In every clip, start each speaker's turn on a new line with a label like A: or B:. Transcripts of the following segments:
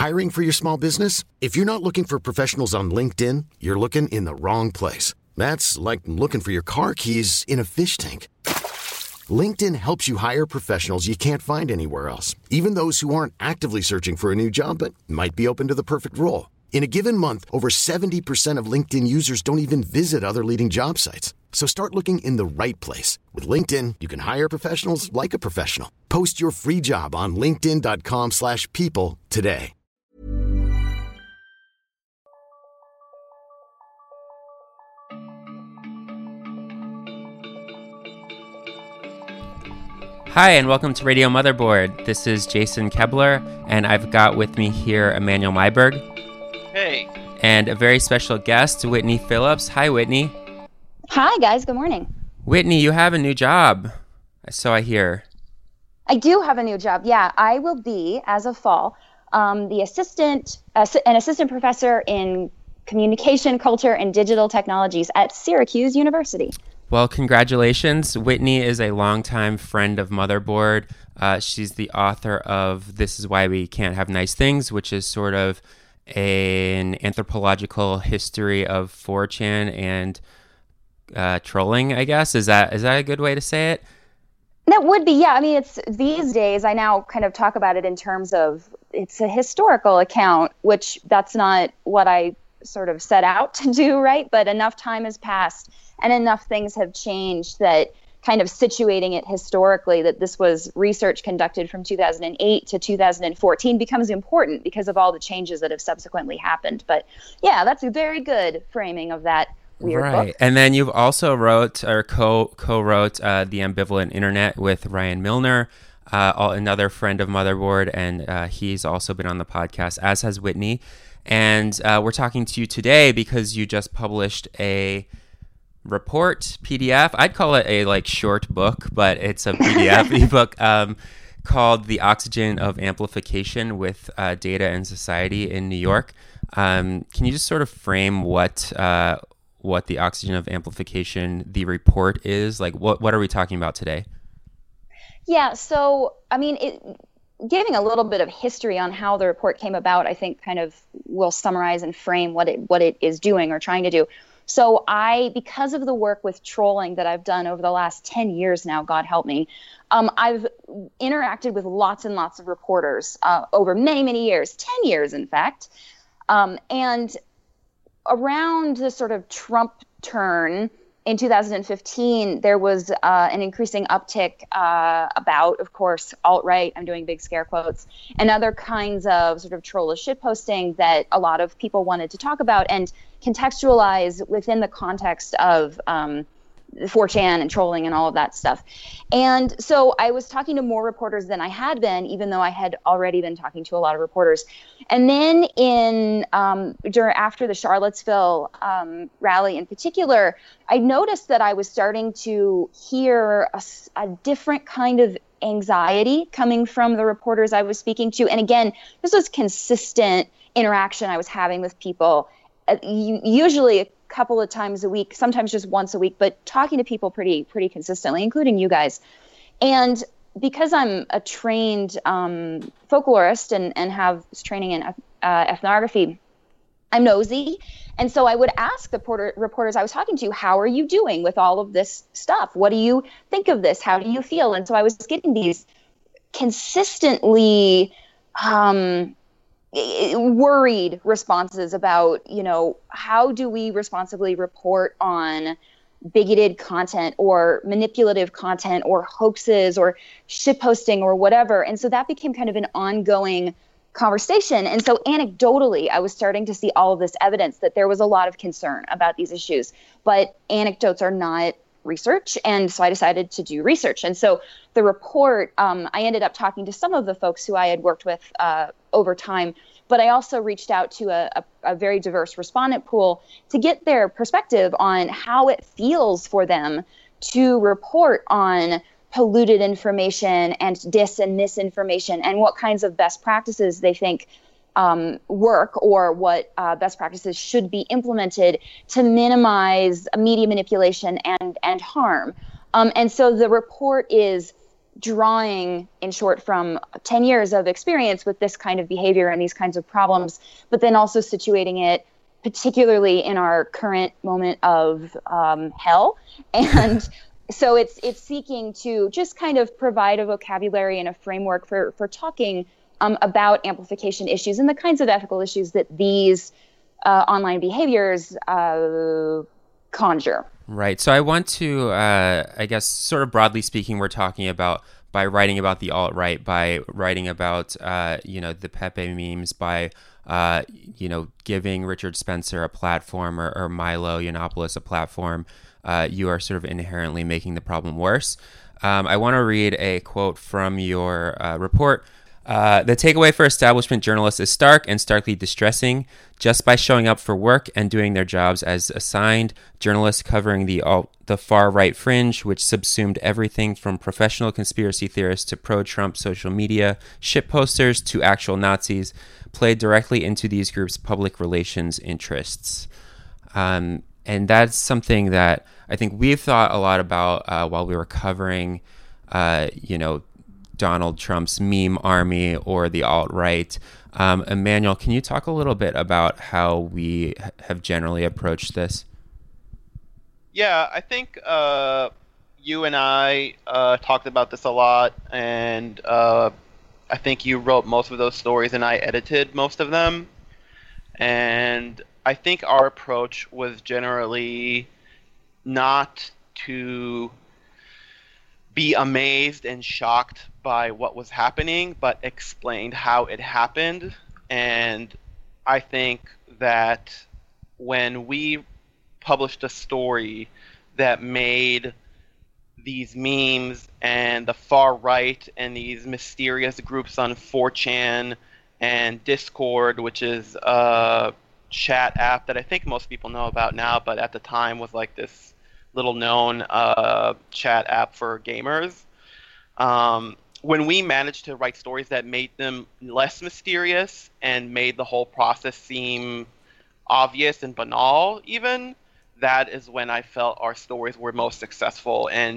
A: Hiring for your small business? If you're not looking for professionals on LinkedIn, you're looking in the wrong place. That's like looking for your car keys in a fish tank. LinkedIn helps you hire professionals you can't find anywhere else, even those who aren't actively searching for a new job but might be open to the perfect role. In a given month, over 70% of LinkedIn users don't even visit other leading job sites. So start looking in the right place. With LinkedIn, you can hire professionals like a professional. Post your free job on linkedin.com/people today.
B: Hi, and welcome to Radio Motherboard. This is Jason Kebler, and I've got with me here Emmanuel Myberg.
C: Hey.
B: And a very special guest, Whitney Phillips. Hi, Whitney.
D: Hi, guys. Good morning.
B: Whitney, you have a new job, so I hear.
D: I do have a new job. Yeah, I will be, as of fall, an assistant professor in communication, culture, and digital technologies at Syracuse University.
B: Well, congratulations. Whitney is a longtime friend of Motherboard. She's the author of This Is Why We Can't Have Nice Things, which is sort of an anthropological history of 4chan and trolling, I guess. Is that a good way to say it?
D: That would be, yeah. I mean, it's these days, I now kind of talk about it in terms of it's a historical account, which that's not what I sort of set out to do, right? But enough time has passed and enough things have changed that kind of situating it historically, that this was research conducted from 2008 to 2014 becomes important because of all the changes that have subsequently happened. But yeah, that's a very good framing of that weird book.
B: And then you've also wrote or co-wrote The Ambivalent Internet with Ryan Milner, another friend of Motherboard, and he's also been on the podcast, as has Whitney. And we're talking to you today because you just published a report PDF. I'd call it a short book, but it's a PDF ebook called The Oxygen of Amplification with Data and Society in New York. Can you just sort of frame what the Oxygen of Amplification, the report is? Like, what are we talking about today?
D: Yeah, so, I mean, giving a little bit of history on how the report came about, I think kind of will summarize and frame what it is doing or trying to do. So because of the work with trolling that I've done over the last 10 years now, God help me, I've interacted with lots and lots of reporters over many, many years, 10 years, in fact. And around the sort of Trump turn in 2015, there was an increasing uptick about, of course, alt-right, I'm doing big scare quotes, and other kinds of sort of trollish shitposting that a lot of people wanted to talk about and contextualize within the context of 4chan and trolling and all of that stuff. And so I was talking to more reporters than I had been, even though I had already been talking to a lot of reporters. And then after the Charlottesville rally in particular, I noticed that I was starting to hear a different kind of anxiety coming from the reporters I was speaking to. And again, this was consistent interaction I was having with people, usually a couple of times a week, sometimes just once a week, but talking to people pretty consistently, including you guys. And because I'm a trained folklorist and have this training in ethnography, I'm nosy. And so I would ask the reporters I was talking to, how are you doing with all of this stuff? What do you think of this? How do you feel? And so I was getting these consistently worried responses about, how do we responsibly report on bigoted content or manipulative content or hoaxes or shitposting or whatever. And so that became kind of an ongoing conversation. And so anecdotally, I was starting to see all of this evidence that there was a lot of concern about these issues, but anecdotes are not research. And so I decided to do research. And so the report, I ended up talking to some of the folks who I had worked with over time, but I also reached out to a very diverse respondent pool to get their perspective on how it feels for them to report on polluted information and dis and misinformation, and what kinds of best practices they think work, or what best practices should be implemented to minimize media manipulation and harm. And so the report is drawing, in short, from 10 years of experience with this kind of behavior and these kinds of problems, but then also situating it particularly in our current moment of hell. And so it's seeking to just kind of provide a vocabulary and a framework for talking about amplification issues and the kinds of ethical issues that these online behaviors conjure.
B: Right. So I want to, I guess, sort of broadly speaking, we're talking about by writing about the alt-right, by writing about, the Pepe memes, by, giving Richard Spencer a platform or Milo Yiannopoulos a platform, you are sort of inherently making the problem worse. I want to read a quote from your report. The takeaway for establishment journalists is stark and starkly distressing. Just by showing up for work and doing their jobs as assigned, journalists covering the far-right fringe, which subsumed everything from professional conspiracy theorists to pro-Trump social media shit posters to actual Nazis, played directly into these groups' public relations interests. And that's something that I think we've thought a lot about while we were covering, Donald Trump's meme army or the alt-right. Emmanuel, can you talk a little bit about how we have generally approached this?
C: Yeah, I think you and I talked about this a lot, and I think you wrote most of those stories and I edited most of them. And I think our approach was generally not to be amazed and shocked by what was happening, but explained how it happened. And I think that when we published a story that made these memes and the far right and these mysterious groups on 4chan and Discord, which is a chat app that I think most people know about now, but at the time was like this little known chat app for gamers. When we managed to write stories that made them less mysterious and made the whole process seem obvious and banal even, that is when I felt our stories were most successful and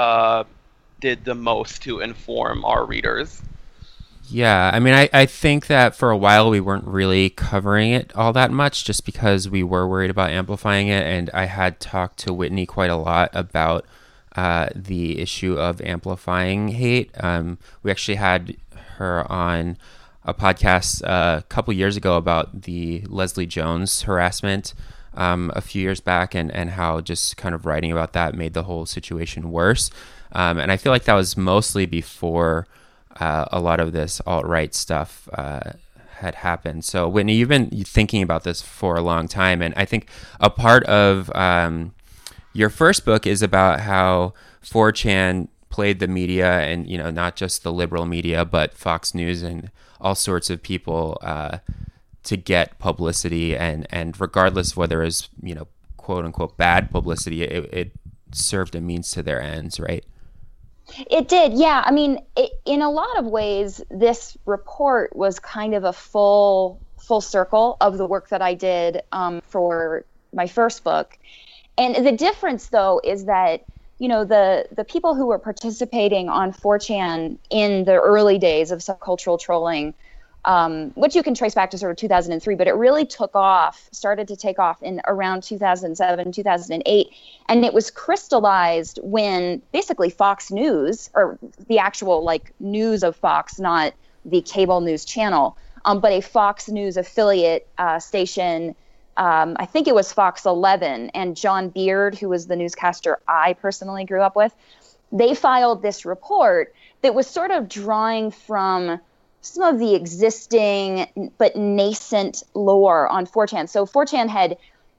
C: did the most to inform our readers.
B: Yeah, I mean, I think that for a while we weren't really covering it all that much just because we were worried about amplifying it. And I had talked to Whitney quite a lot about the issue of amplifying hate. We actually had her on a podcast a couple years ago about the Leslie Jones harassment a few years back and how just kind of writing about that made the whole situation worse. And I feel like that was mostly before a lot of this alt-right stuff had happened. So Whitney, you've been thinking about this for a long time. And I think a part of your first book is about how 4chan played the media and, not just the liberal media, but Fox News and all sorts of people to get publicity. And regardless of whether it was, quote unquote, bad publicity, it served a means to their ends, right?
D: It did, yeah. I mean, in a lot of ways, this report was kind of a full circle of the work that I did for my first book. And the difference, though, is that, the people who were participating on 4chan in the early days of subcultural trolling, which you can trace back to sort of 2003, but it really started to take off in around 2007, 2008. And it was crystallized when basically Fox News, or the actual news of Fox, not the cable news channel, but a Fox News affiliate station, I think it was Fox 11, and John Beard, who was the newscaster I personally grew up with, they filed this report that was sort of drawing from some of the existing but nascent lore on 4chan. So 4chan had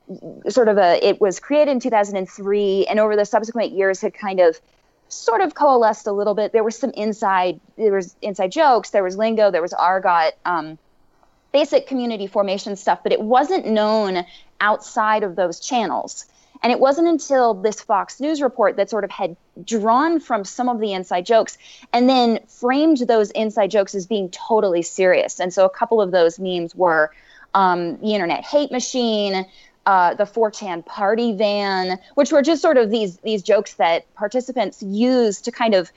D: it was created in 2003, and over the subsequent years had kind of sort of coalesced a little bit. There was inside jokes, there was lingo, there was argot, basic community formation stuff, but it wasn't known outside of those channels. And it wasn't until this Fox News report that sort of had drawn from some of the inside jokes and then framed those inside jokes as being totally serious. And so a couple of those memes were the internet hate machine, the 4chan party van, which were just sort of these jokes that participants used to kind of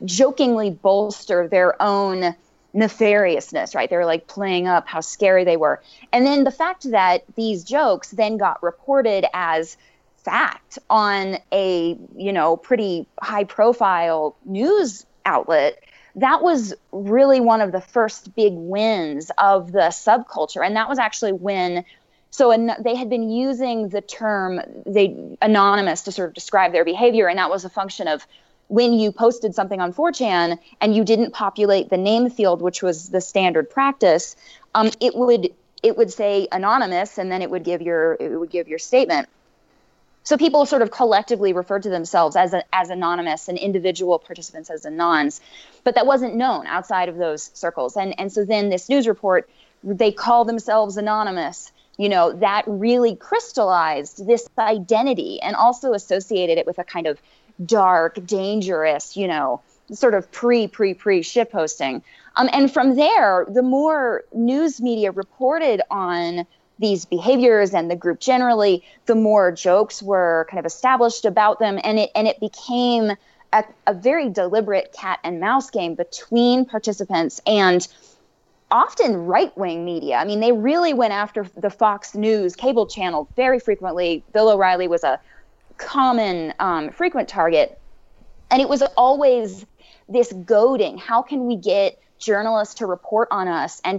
D: jokingly bolster their own nefariousness, right? They were like playing up how scary they were. And then the fact that these jokes then got reported as fact on a, pretty high profile news outlet, that was really one of the first big wins of the subculture. And that was actually when, they had been using the term anonymous to sort of describe their behavior. And that was a function of when you posted something on 4chan and you didn't populate the name field, which was the standard practice, it would say anonymous, and then it would give your statement. So people sort of collectively referred to themselves as anonymous and individual participants as anons, but that wasn't known outside of those circles. And so then this news report, they call themselves anonymous. That really crystallized this identity and also associated it with a kind of dark, dangerous, sort of pre shitposting. And from there, the more news media reported on these behaviors and the group generally, the more jokes were kind of established about them. And it became a very deliberate cat and mouse game between participants and often right-wing media. I mean, they really went after the Fox News cable channel very frequently. Bill O'Reilly was a common frequent target. And it was always this goading. How can we get journalists to report on us and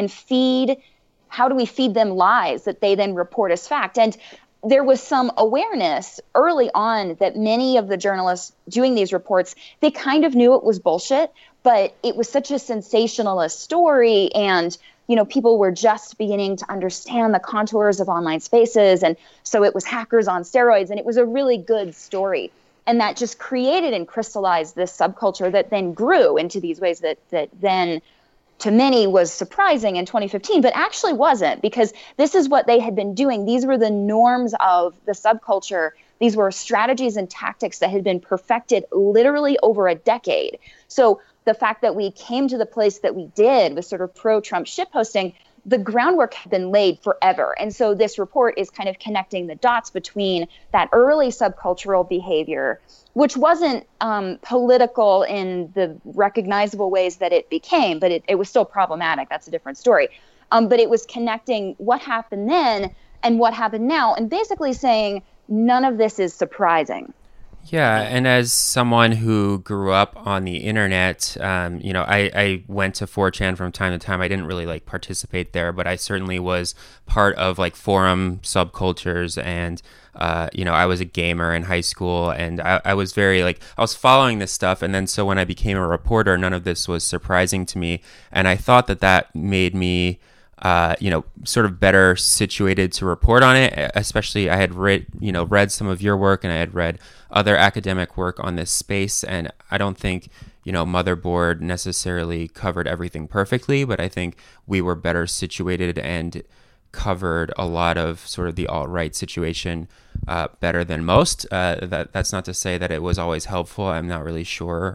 D: how do we feed them lies that they then report as fact? And there was some awareness early on that many of the journalists doing these reports, they kind of knew it was bullshit, but it was such a sensationalist story, and people were just beginning to understand the contours of online spaces, and so it was hackers on steroids, and it was a really good story. And that just created and crystallized this subculture that then grew into these ways that then to many was surprising in 2015, but actually wasn't, because this is what they had been doing. These were the norms of the subculture. These were strategies and tactics that had been perfected literally over a decade. So the fact that we came to the place that we did with sort of pro-Trump shitposting, the groundwork had been laid forever. And so this report is kind of connecting the dots between that early subcultural behavior, which wasn't political in the recognizable ways that it became, but it was still problematic. That's a different story. But it was connecting what happened then and what happened now, and basically saying none of this is surprising.
B: Yeah, and as someone who grew up on the internet, I went to 4chan from time to time. I didn't really participate there, but I certainly was part of forum subcultures, and I was a gamer in high school, and I was very I was following this stuff, and then so when I became a reporter, none of this was surprising to me, and I thought that made me sort of better situated to report on it. Especially I had read some of your work, and I had read other academic work on this space. And I don't think, Motherboard necessarily covered everything perfectly, but I think we were better situated and covered a lot of sort of the alt-right situation better than most. That's not to say that it was always helpful. I'm not really sure,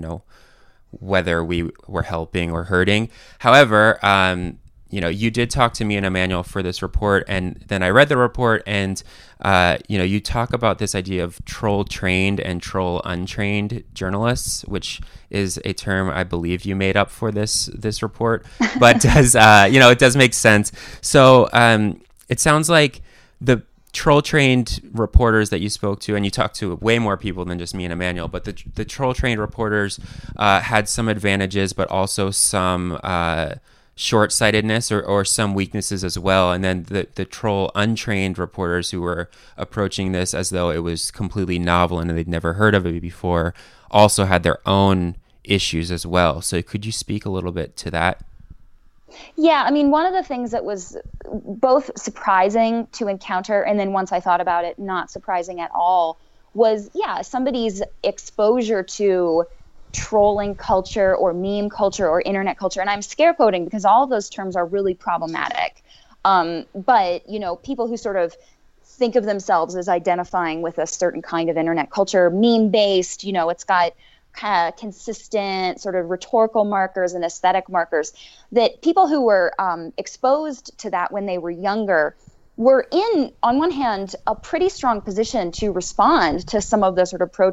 B: whether we were helping or hurting. However, you did talk to me in Emmanuel for this report, and then I read the report, and you talk about this idea of troll-trained and troll-untrained journalists, which is a term I believe you made up for this report, but does it does make sense. So it sounds like the troll-trained reporters that you spoke to, and you talked to way more people than just me and Emmanuel, but the troll-trained reporters had some advantages, but also some short-sightedness or some weaknesses as well. And then the troll untrained reporters who were approaching this as though it was completely novel and they'd never heard of it before also had their own issues as well. So could you speak a little bit to that?
D: Yeah, I mean, one of the things that was both surprising to encounter, and then once I thought about it, not surprising at all, was, somebody's exposure to trolling culture or meme culture or internet culture. And I'm scare quoting because all of those terms are really problematic. But, people who sort of think of themselves as identifying with a certain kind of internet culture, meme-based, it's got kind of consistent sort of rhetorical markers and aesthetic markers, that people who were exposed to that when they were younger were in, on one hand, a pretty strong position to respond to some of the sort of pro-Trump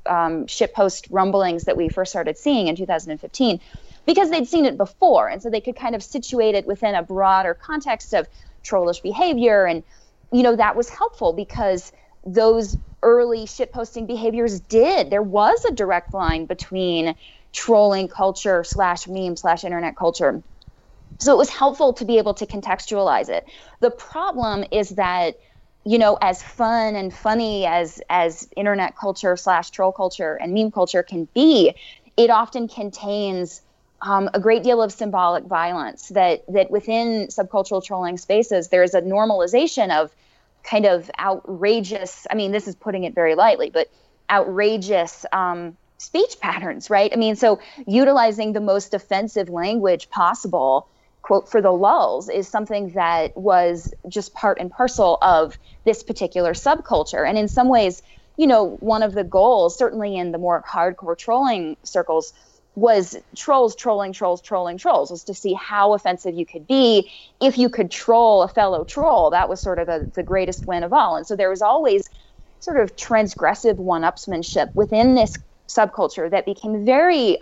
D: shitpost rumblings that we first started seeing in 2015, because they'd seen it before, and so they could kind of situate it within a broader context of trollish behavior. And that was helpful because those early shitposting behaviors there was a direct line between trolling culture / meme / internet culture. So it was helpful to be able to contextualize it. The problem is that, as fun and funny as internet culture / troll culture and meme culture can be, it often contains a great deal of symbolic violence that within subcultural trolling spaces, there is a normalization of kind of outrageous, this is putting it very lightly, but outrageous speech patterns, right? So utilizing the most offensive language possible, quote, for the lulz, is something that was just part and parcel of this particular subculture. And in some ways, one of the goals, certainly in the more hardcore trolling circles, was trolls trolling trolls, was to see how offensive you could be. If you could troll a fellow troll, that was sort of the greatest win of all. And so there was always sort of transgressive one-upsmanship within this subculture that became very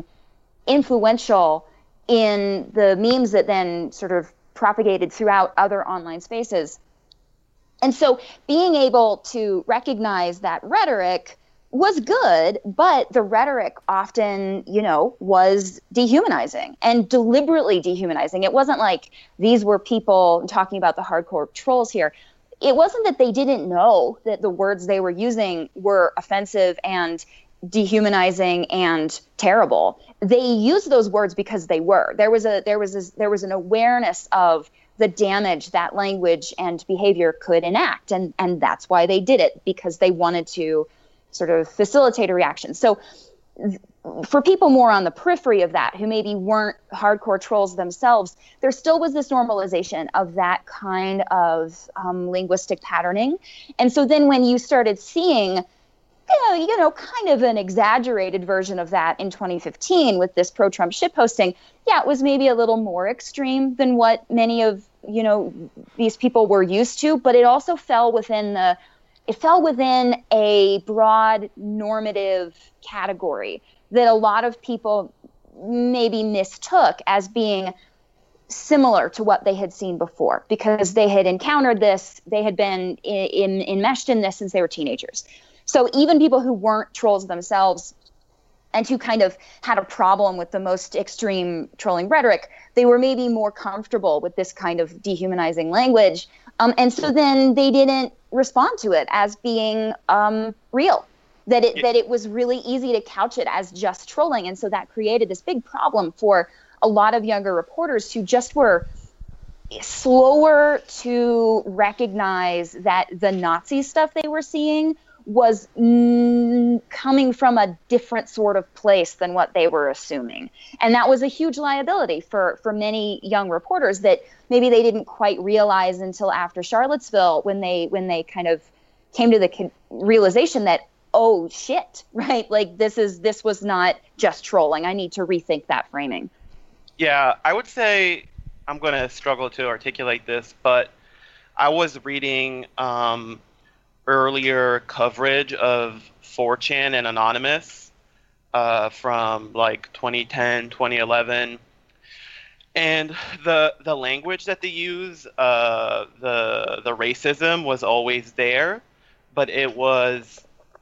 D: influential in the memes that then sort of propagated throughout other online spaces. And so being able to recognize that rhetoric was good, but the rhetoric often, was dehumanizing and deliberately dehumanizing. It wasn't like these were people talking about the hardcore trolls here. It wasn't that they didn't know that the words they were using were offensive and dehumanizing and terrible. They used those words because they were. There was an awareness of the damage that language and behavior could enact, and that's why they did it, because they wanted to sort of facilitate a reaction. So for people more on the periphery of that, who maybe weren't hardcore trolls themselves, there still was this normalization of that kind of linguistic patterning. And so then when you started seeing kind of an exaggerated version of that in 2015 with this pro-Trump shitposting, it was maybe a little more extreme than what many of, these people were used to, but it also fell within a broad normative category that a lot of people maybe mistook as being similar to what they had seen before, because they had encountered this, they had been enmeshed in this since they were teenagers. So even people who weren't trolls themselves and who kind of had a problem with the most extreme trolling rhetoric, they were maybe more comfortable with this kind of dehumanizing language. And so then they didn't respond to it as being real, that it was really easy to couch it as just trolling. And so that created this big problem for a lot of younger reporters who just were slower to recognize that the Nazi stuff they were seeing was coming from a different sort of place than what they were assuming. And that was a huge liability for many young reporters that maybe they didn't quite realize until after Charlottesville, when they kind of came to the realization that, oh shit, right? Like this was not just trolling. I need to rethink that framing.
C: Yeah, I would say I'm going to struggle to articulate this, but I was reading earlier coverage of 4chan and Anonymous from like 2010, 2011. And the language that they use, the racism was always there, but it was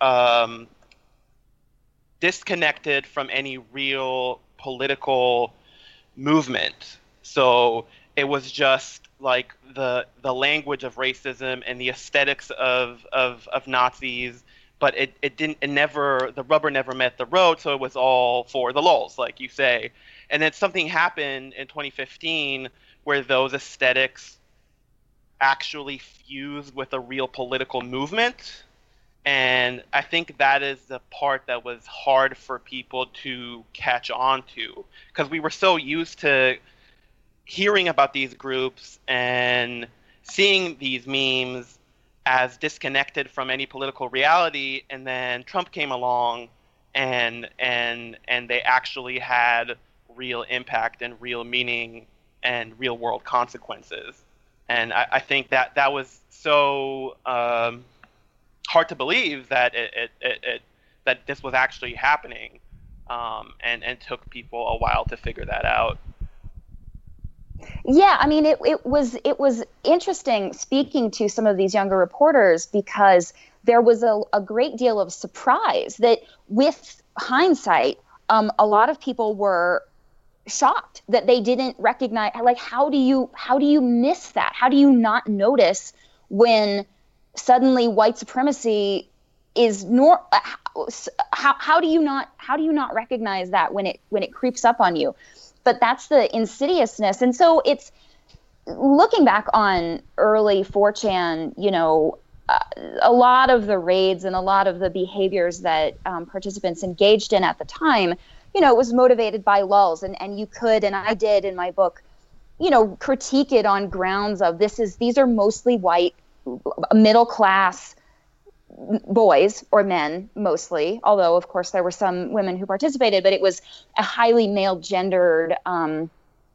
C: disconnected from any real political movement. So it was just like the language of racism and the aesthetics of Nazis, but the rubber never met the road, so it was all for the lulz, like you say. And then something happened in 2015 where those aesthetics actually fused with a real political movement. And I think that is the part that was hard for people to catch on to, because we were so used to hearing about these groups and seeing these memes as disconnected from any political reality, and then Trump came along and they actually had real impact and real meaning and real world consequences. And I think that was so hard to believe that it that this was actually happening, and took people a while to figure that out.
D: Yeah, I mean, it was interesting speaking to some of these younger reporters, because there was a great deal of surprise that, with hindsight, a lot of people were shocked that they didn't recognize. Like, how do you miss that? How do you not notice when suddenly white supremacy is how do you not recognize that when it creeps up on you? But that's the insidiousness. And so it's, looking back on early 4chan, a lot of the raids and a lot of the behaviors that participants engaged in at the time, it was motivated by lulls. And you could, and I did in my book, critique it on grounds of these are mostly white, middle class boys or men mostly, although of course there were some women who participated, but it was a highly male gendered kind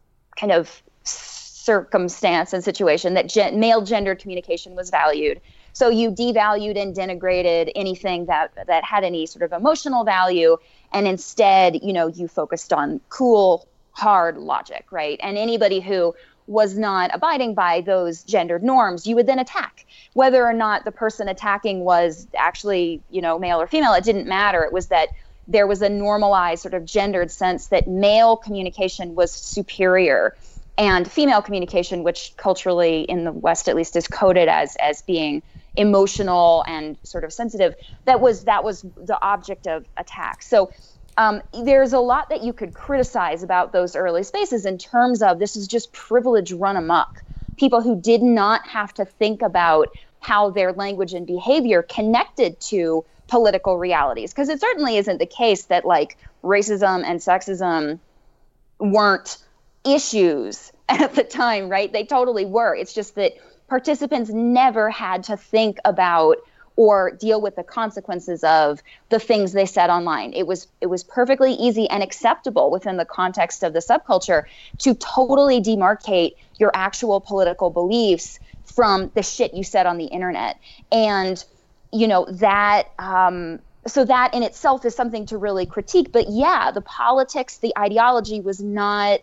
D: of circumstance and situation that male gendered communication was valued. So you devalued and denigrated anything that had any sort of emotional value, and instead, you focused on cool, hard logic, right? And anybody who was not abiding by those gendered norms, you would then attack. Whether or not the person attacking was actually, male or female, it didn't matter. It was that there was a normalized sort of gendered sense that male communication was superior, and female communication, which culturally in the West at least is coded as being emotional and sort of sensitive, that was the object of attack. So there's a lot that you could criticize about those early spaces in terms of, this is just privilege run amok. People who did not have to think about how their language and behavior connected to political realities. Because it certainly isn't the case that like racism and sexism weren't issues at the time, right? They totally were. It's just that participants never had to think about or deal with the consequences of the things they said online. It was perfectly easy and acceptable within the context of the subculture to totally demarcate your actual political beliefs from the shit you said on the internet. And, that, so that in itself is something to really critique. But yeah, the politics, the ideology was not,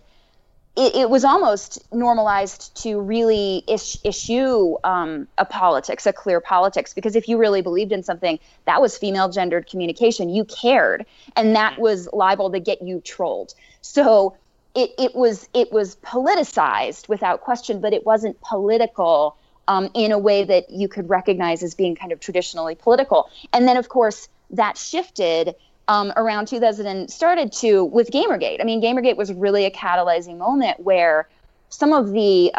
D: it was almost normalized to really issue a clear politics, because if you really believed in something, that was female gendered communication. You cared, and that was liable to get you trolled. So it was politicized without question, but it wasn't political in a way that you could recognize as being kind of traditionally political. And then, of course, that shifted around 2000 started to with Gamergate. I mean, Gamergate was really a catalyzing moment where some of the,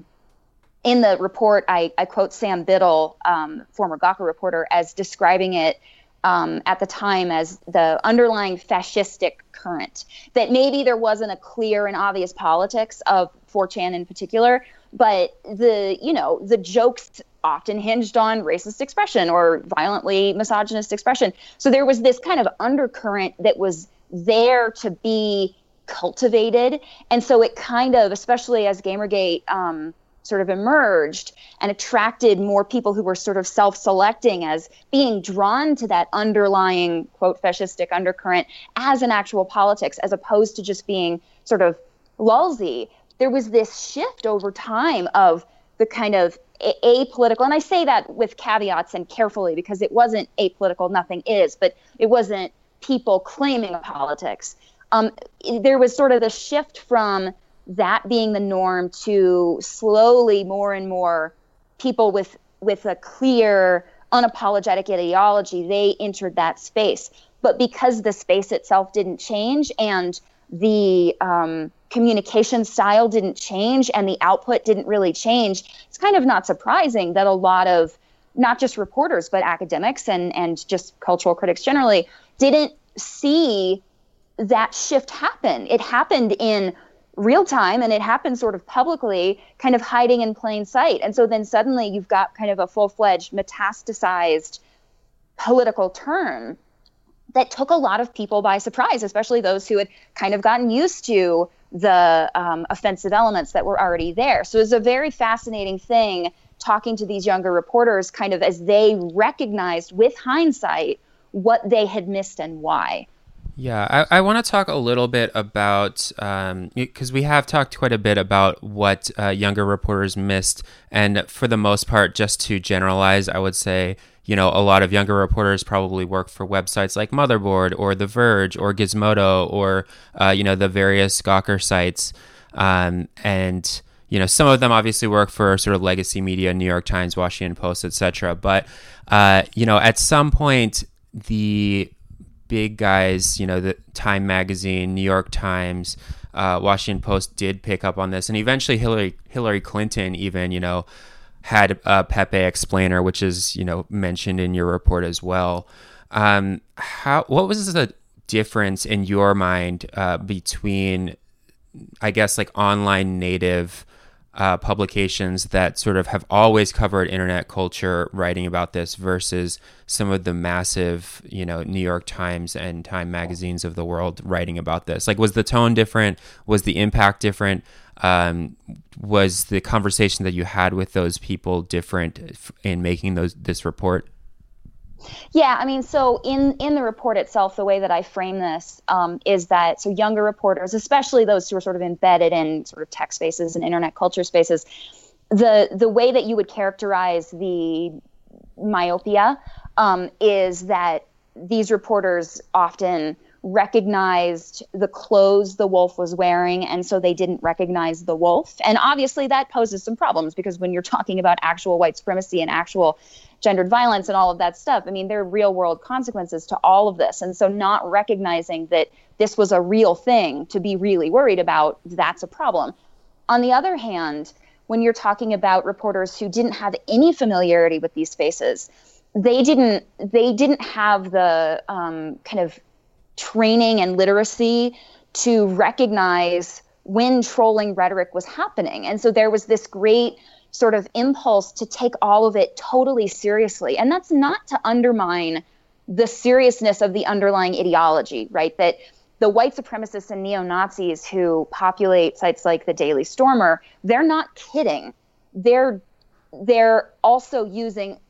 D: in the report, I quote Sam Biddle, former Gawker reporter, as describing it at the time as the underlying fascistic current, that maybe there wasn't a clear and obvious politics of 4chan in particular, but the jokes often hinged on racist expression or violently misogynist expression. So there was this kind of undercurrent that was there to be cultivated. And so it kind of, especially as Gamergate sort of emerged and attracted more people who were sort of self-selecting as being drawn to that underlying, quote, fascistic undercurrent as an actual politics, as opposed to just being sort of lulzy. There was this shift over time of the kind of apolitical, and I say that with caveats and carefully, because it wasn't apolitical, nothing is, but it wasn't people claiming a politics. There was sort of the shift from that being the norm to slowly more and more people with a clear, unapologetic ideology, they entered that space. But because the space itself didn't change and the communication style didn't change and the output didn't really change, it's kind of not surprising that a lot of not just reporters, but academics and just cultural critics generally didn't see that shift happen. It happened in real time and it happened sort of publicly, kind of hiding in plain sight. And so then suddenly you've got kind of a full-fledged metastasized political turn that took a lot of people by surprise, especially those who had kind of gotten used to the offensive elements that were already there. So it was a very fascinating thing talking to these younger reporters kind of as they recognized with hindsight what they had missed and why.
B: Yeah, I want to talk a little bit about, because we have talked quite a bit about what younger reporters missed. And for the most part, just to generalize, I would say, a lot of younger reporters probably work for websites like Motherboard or The Verge or Gizmodo or, the various Gawker sites. And, some of them obviously work for sort of legacy media, New York Times, Washington Post, etc. But, at some point, the big guys, the Time Magazine, New York Times, Washington Post did pick up on this. And eventually Hillary Clinton even, had a Pepe explainer, which is, mentioned in your report as well. What was the difference in your mind between, I guess, like online native publications that sort of have always covered internet culture writing about this versus some of the massive, New York Times and Time magazines of the world writing about this? Like, was the tone different? Was the impact different? Was the conversation that you had with those people different in making this report?
D: Yeah, I mean, so in the report itself, the way that I frame this is that so younger reporters, especially those who are sort of embedded in sort of tech spaces and internet culture spaces, the way that you would characterize the myopia is that these reporters often recognized the clothes the wolf was wearing, and so they didn't recognize the wolf. And obviously that poses some problems because when you're talking about actual white supremacy and actual gendered violence and all of that stuff, I mean, there are real world consequences to all of this. And so not recognizing that this was a real thing to be really worried about, that's a problem. On the other hand, when you're talking about reporters who didn't have any familiarity with these spaces, they didn't have the kind of training and literacy to recognize when trolling rhetoric was happening. And so there was this great sort of impulse to take all of it totally seriously. And that's not to undermine the seriousness of the underlying ideology, right? That the white supremacists and neo-Nazis who populate sites like the Daily Stormer, they're not kidding. They're also using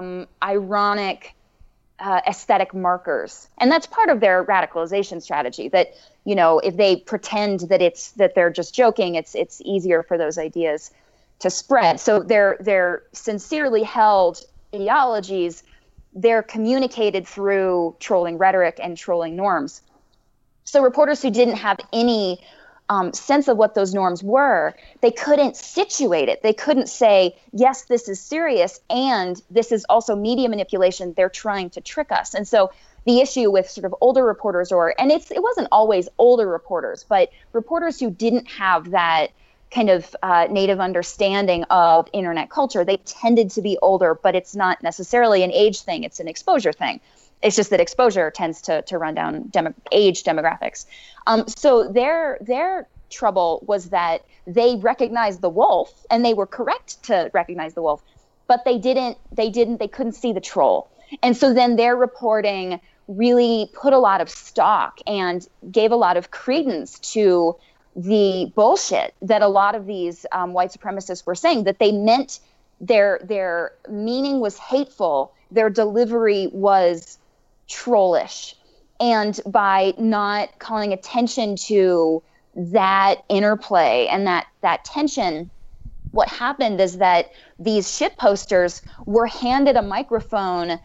D: ironic aesthetic markers. And that's part of their radicalization strategy, that, if they pretend that they're just joking, it's easier for those ideas to spread. So they're sincerely held ideologies, they're communicated through trolling rhetoric and trolling norms. So reporters who didn't have any sense of what those norms were, they couldn't situate it. They couldn't say, yes, this is serious, and this is also media manipulation. They're trying to trick us. And so the issue with sort of older reporters, it wasn't always older reporters, but reporters who didn't have that kind of native understanding of internet culture, they tended to be older, but it's not necessarily an age thing. It's an exposure thing. It's just that exposure tends to run down age demographics. So their trouble was that they recognized the wolf, and they were correct to recognize the wolf, but they couldn't see the troll. And so then their reporting really put a lot of stock and gave a lot of credence to the bullshit that a lot of these white supremacists were saying, that they meant their meaning was hateful, their delivery was trollish. And by not calling attention to that interplay and that tension, what happened is that these shit posters were handed a microphone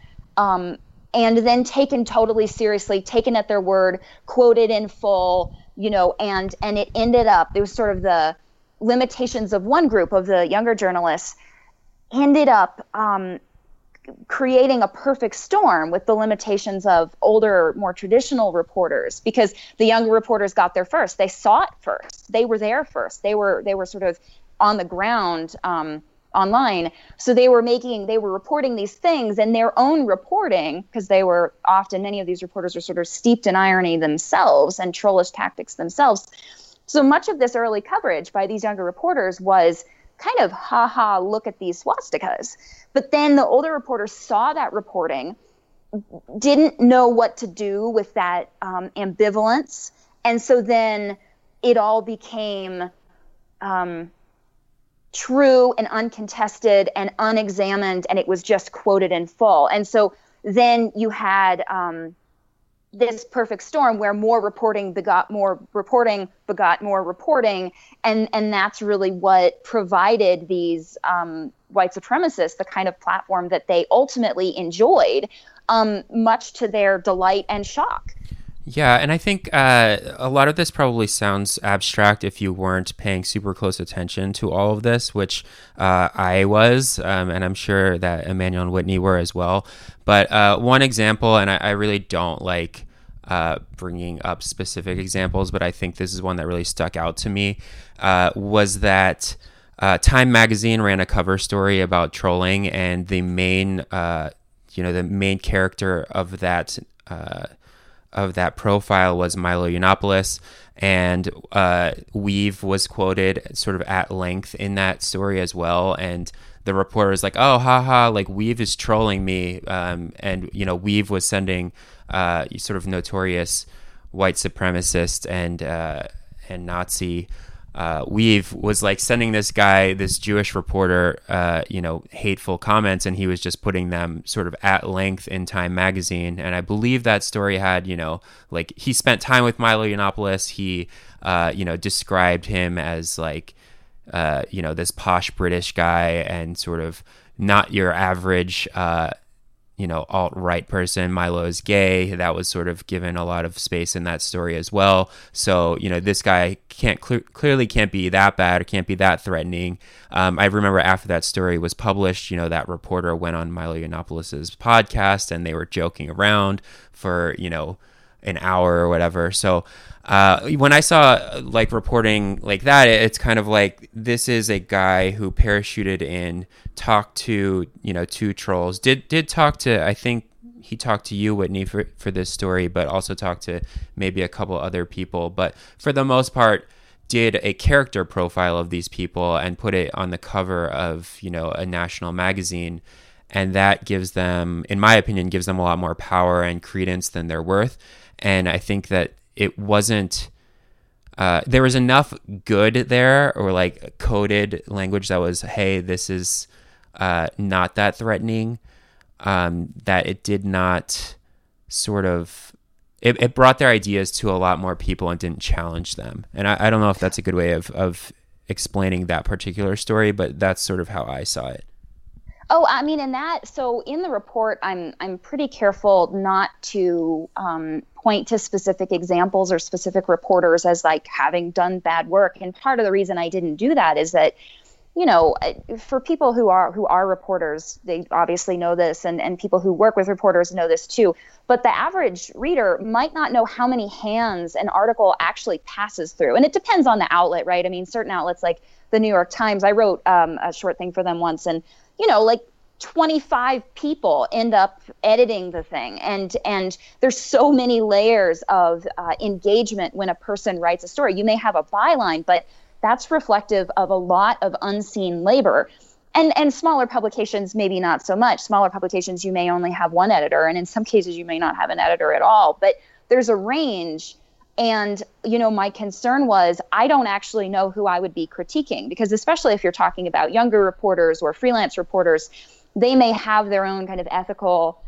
D: and then taken totally seriously, taken at their word, quoted in full, and it ended up, there was sort of the limitations of one group of the younger journalists ended up creating a perfect storm with the limitations of older, more traditional reporters, because the younger reporters got there first. They saw it first. They were there first. They were sort of on the ground online. So they were reporting these things, and their own reporting, because many of these reporters were sort of steeped in irony themselves and trollish tactics themselves. So much of this early coverage by these younger reporters was kind of, look at these swastikas. But then the older reporters saw that reporting, didn't know what to do with that ambivalence. And so then it all became true and uncontested and unexamined, and it was just quoted in full. And so then you had this perfect storm where more reporting begot more reporting, and that's really what provided these white supremacists the kind of platform that they ultimately enjoyed, much to their delight and shock.
B: Yeah, and I think a lot of this probably sounds abstract if you weren't paying super close attention to all of this, which I was, and I'm sure that Emmanuel and Whitney were as well. But one example, and I really don't like bringing up specific examples, but I think this is one that really stuck out to me, was that Time Magazine ran a cover story about trolling, and the main character of that profile was Milo Yiannopoulos, and Weave was quoted sort of at length in that story as well. And the reporter was like, "Oh, haha, like Weave is trolling me," and Weave was sending sort of notorious white supremacist and Nazi. Weave was like sending this Jewish reporter, hateful comments, and he was just putting them sort of at length in Time Magazine. And I believe that story had, like he spent time with Milo Yiannopoulos. He, described him as like, this posh British guy and sort of not your average, alt-right person. Milo is gay. That was sort of given a lot of space in that story as well. So, this guy clearly can't be that bad or can't be that threatening. I remember after that story was published, that reporter went on Milo Yiannopoulos' podcast and they were joking around for, an hour or whatever. So when I saw like reporting like that, it's kind of like, this is a guy who parachuted in, talked to, two trolls, did talk to, I think he talked to you, Whitney, for this story, but also talked to maybe a couple other people. But for the most part, did a character profile of these people and put it on the cover of, a national magazine. And that gives them, in my opinion, gives them a lot more power and credence than they're worth. And I think that it wasn't, there was enough good there, or like coded language that was, hey, this is not that threatening, that it did not sort of, it brought their ideas to a lot more people and didn't challenge them. And I don't know if that's a good way of explaining that particular story, but that's sort of how I saw it.
D: Oh, I mean, so in the report, I'm pretty careful not to point to specific examples or specific reporters as like having done bad work. And part of the reason I didn't do that is that, for people who are reporters, they obviously know this, and people who work with reporters know this too. But the average reader might not know how many hands an article actually passes through. And it depends on the outlet, right? I mean, certain outlets like the New York Times, I wrote a short thing for them once, and like 25 people end up editing the thing. And there's so many layers of engagement when a person writes a story. You may have a byline, but that's reflective of a lot of unseen labor. And smaller publications, maybe not so much. Smaller publications, you may only have one editor, and in some cases you may not have an editor at all. But there's a range. And, my concern was I don't actually know who I would be critiquing, because especially if you're talking about younger reporters or freelance reporters, they may have their own kind of ethical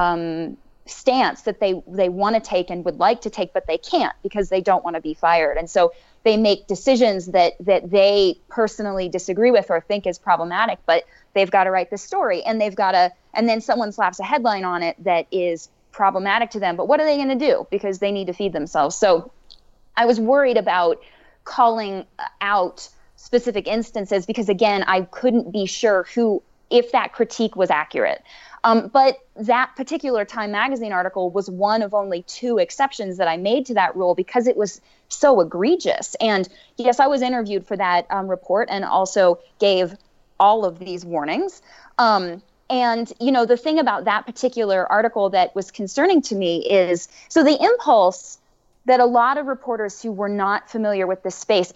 D: stance that they want to take and would like to take, but they can't because they don't want to be fired. And so they make decisions that they personally disagree with or think is problematic, but they've got to write this story, and and then someone slaps a headline on it that is problematic to them. But what are they going to do? Because they need to feed themselves. So I was worried about calling out specific instances because, again, I couldn't be sure if that critique was accurate. But that particular Time Magazine article was one of only 2 exceptions that I made to that rule because it was so egregious. And yes, I was interviewed for that report and also gave all of these warnings. And, the thing about that particular article that was concerning to me is, so the impulse that a lot of reporters who were not familiar with this space,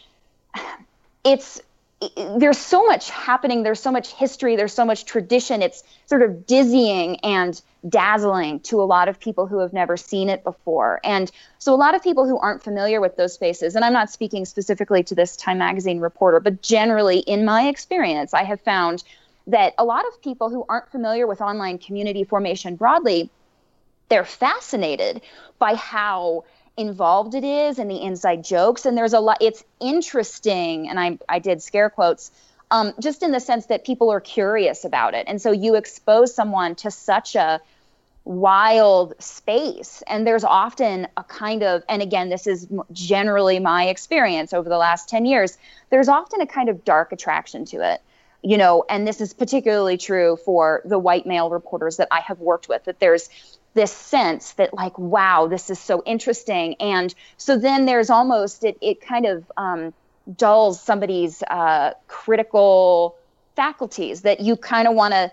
D: there's so much happening, there's so much history, there's so much tradition. It's sort of dizzying and dazzling to a lot of people who have never seen it before. And so a lot of people who aren't familiar with those spaces, and I'm not speaking specifically to this Time Magazine reporter, but generally in my experience, I have found that a lot of people who aren't familiar with online community formation broadly, they're fascinated by how involved it is and the inside jokes. And there's a lot, it's interesting. And I did scare quotes, just in the sense that people are curious about it. And so you expose someone to such a wild space. And there's often a kind of, and again, this is generally my experience over the last 10 years, there's often a kind of dark attraction to it. You know, and this is particularly true for the white male reporters that I have worked with, that there's this sense that like, wow, this is so interesting. And so then there's almost, it kind of dulls somebody's critical faculties, that you kind of want to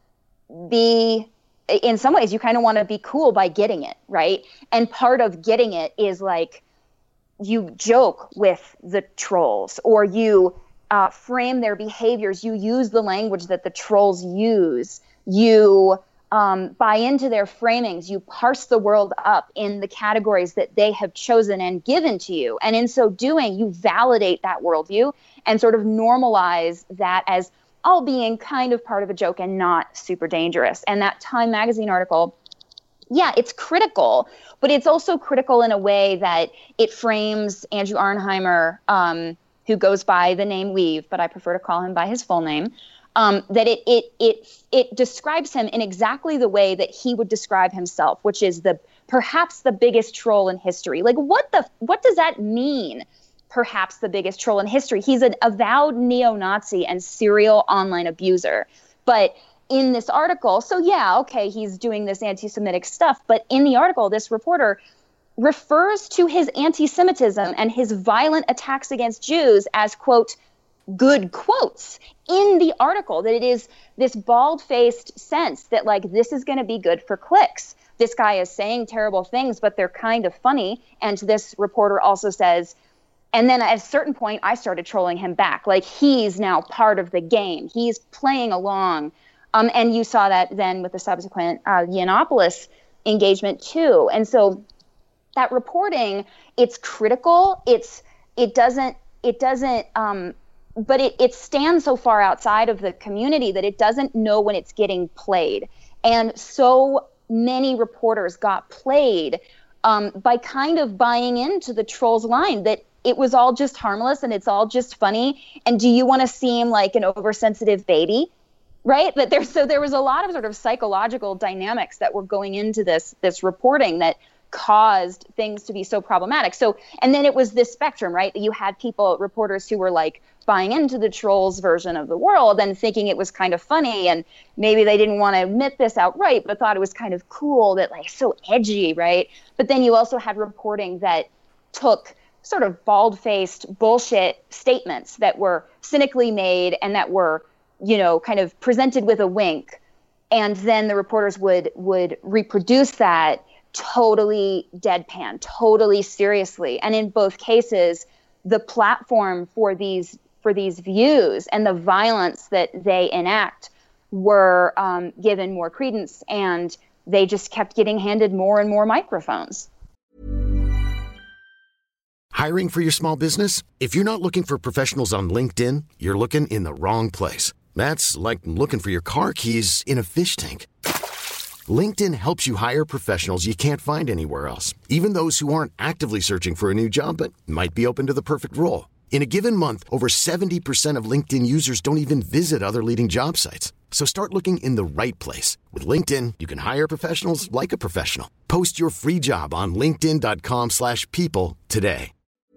D: be, in some ways, you kind of want to be cool by getting it, right? And part of getting it is like, you joke with the trolls, or you frame their behaviors. You use the language that the trolls use. You buy into their framings. You parse the world up in the categories that they have chosen and given to you. And in so doing, you validate that worldview and sort of normalize that as all being kind of part of a joke and not super dangerous. And that Time magazine article, yeah, it's critical, but it's also critical in a way that it frames Andrew Arnheimer, who goes by the name Weave, but I prefer to call him by his full name, that it describes him in exactly the way that he would describe himself, which is perhaps the biggest troll in history. Like, what does that mean? Perhaps the biggest troll in history. He's an avowed neo-Nazi and serial online abuser. But in this article, so yeah, okay, he's doing this anti-Semitic stuff, but in the article, this reporter refers to his anti-Semitism and his violent attacks against Jews as, quote, good quotes in the article, that it is this bald-faced sense that, like, this is going to be good for clicks. This guy is saying terrible things, but they're kind of funny. And this reporter also says, and then at a certain point, I started trolling him back. Like, he's now part of the game. He's playing along. And you saw that then with the subsequent Yiannopoulos engagement too. And so that reporting, it's critical. It doesn't, but it stands so far outside of the community that it doesn't know when it's getting played. And so many reporters got played by kind of buying into the trolls line that it was all just harmless and it's all just funny. And do you want to seem like an oversensitive baby? Right? That there was a lot of sort of psychological dynamics that were going into this reporting that caused things to be so problematic. So, and then it was this spectrum, right? You had reporters who were like buying into the trolls version of the world and thinking it was kind of funny, and maybe they didn't want to admit this outright, but thought it was kind of cool, that like so edgy, right? But then you also had reporting that took sort of bald-faced bullshit statements that were cynically made and that were, you know, kind of presented with a wink. And then the reporters would reproduce that totally deadpan, totally seriously. And in both cases, the platform for these views and the violence that they enact were given more credence, and they just kept getting handed more and more microphones.
A: Hiring for your small business? If you're not looking for professionals on LinkedIn, you're looking in the wrong place. That's like looking for your car keys in a fish tank. LinkedIn helps you hire professionals you can't find anywhere else, even those who aren't actively searching for a new job but might be open to the perfect role. In a given month, over 70% of LinkedIn users don't even visit other leading job sites. So start looking in the right place. With LinkedIn, you can hire professionals like a professional. Post your free job on linkedin.com/people today.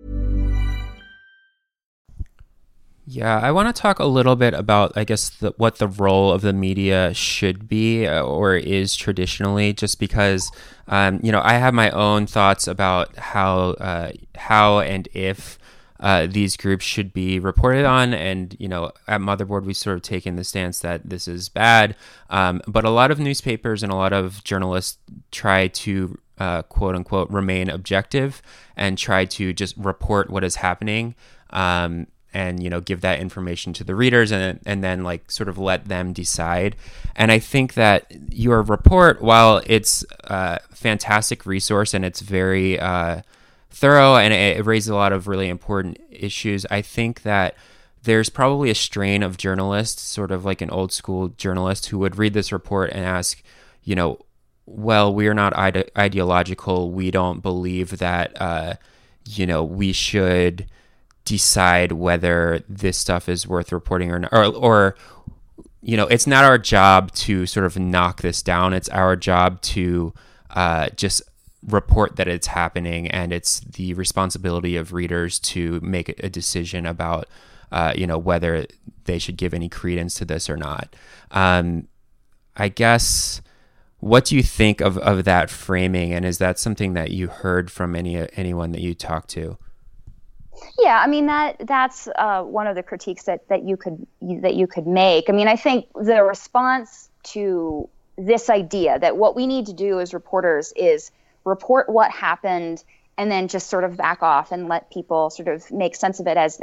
B: Yeah, I want to talk a little bit about, I guess, what the role of the media should be or is traditionally, just because, you know, I have my own thoughts about how and if these groups should be reported on. And, you know, at Motherboard, we sort of taken the stance that this is bad. But a lot of newspapers and a lot of journalists try to, quote unquote, remain objective and try to just report what is happening. And, you know, give that information to the readers and then like sort of let them decide. And I think that your report, while it's a fantastic resource and it's very thorough and it raises a lot of really important issues, I think that there's probably a strain of journalists, sort of like an old school journalist, who would read this report and ask, well, we're not ideological. We don't believe that, we should decide whether this stuff is worth reporting or not, or it's not our job to sort of knock this down. It's our job to just report that it's happening, and it's the responsibility of readers to make a decision about, whether they should give any credence to this or not. I guess, what do you think of that framing, and is that something that you heard from anyone that you talked to?
D: Yeah, I mean that's one of the critiques that you could make. I mean, I think the response to this idea that what we need to do as reporters is report what happened and then just sort of back off and let people sort of make sense of it as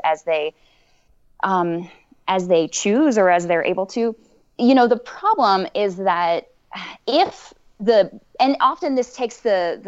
D: they choose or as they're able to. The problem is that and often this takes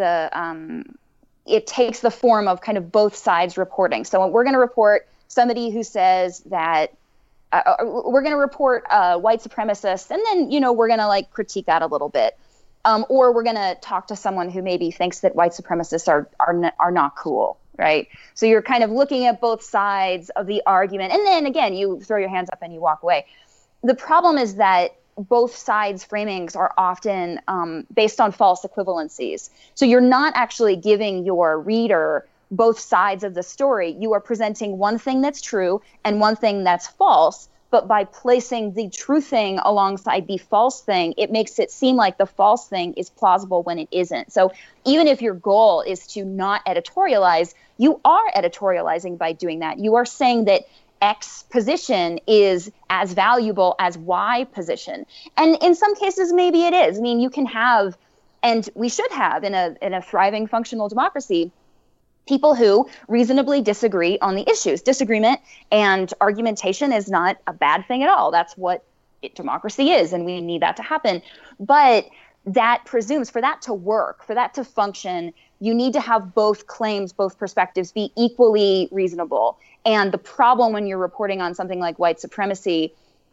D: it takes the form of kind of both sides reporting. So we're going to report somebody who says that we're going to report white supremacists, and then, we're going to critique that a little bit. Or we're going to talk to someone who maybe thinks that white supremacists are not cool, right? So you're kind of looking at both sides of the argument. And then again, you throw your hands up and you walk away. The problem is that both sides' framings are often based on false equivalencies. So you're not actually giving your reader both sides of the story. You are presenting one thing that's true and one thing that's false. But by placing the true thing alongside the false thing, it makes it seem like the false thing is plausible when it isn't. So even if your goal is to not editorialize, you are editorializing by doing that. You are saying that X position is as valuable as Y position. And in some cases, maybe it is. I mean, you can have, and we should have in a thriving functional democracy, people who reasonably disagree on the issues. Disagreement and argumentation is not a bad thing at all. That's what democracy is, and we need that to happen. But that presumes, for that to work, for that to function, you need to have both claims, both perspectives be equally reasonable. And the problem when you're reporting on something like white supremacy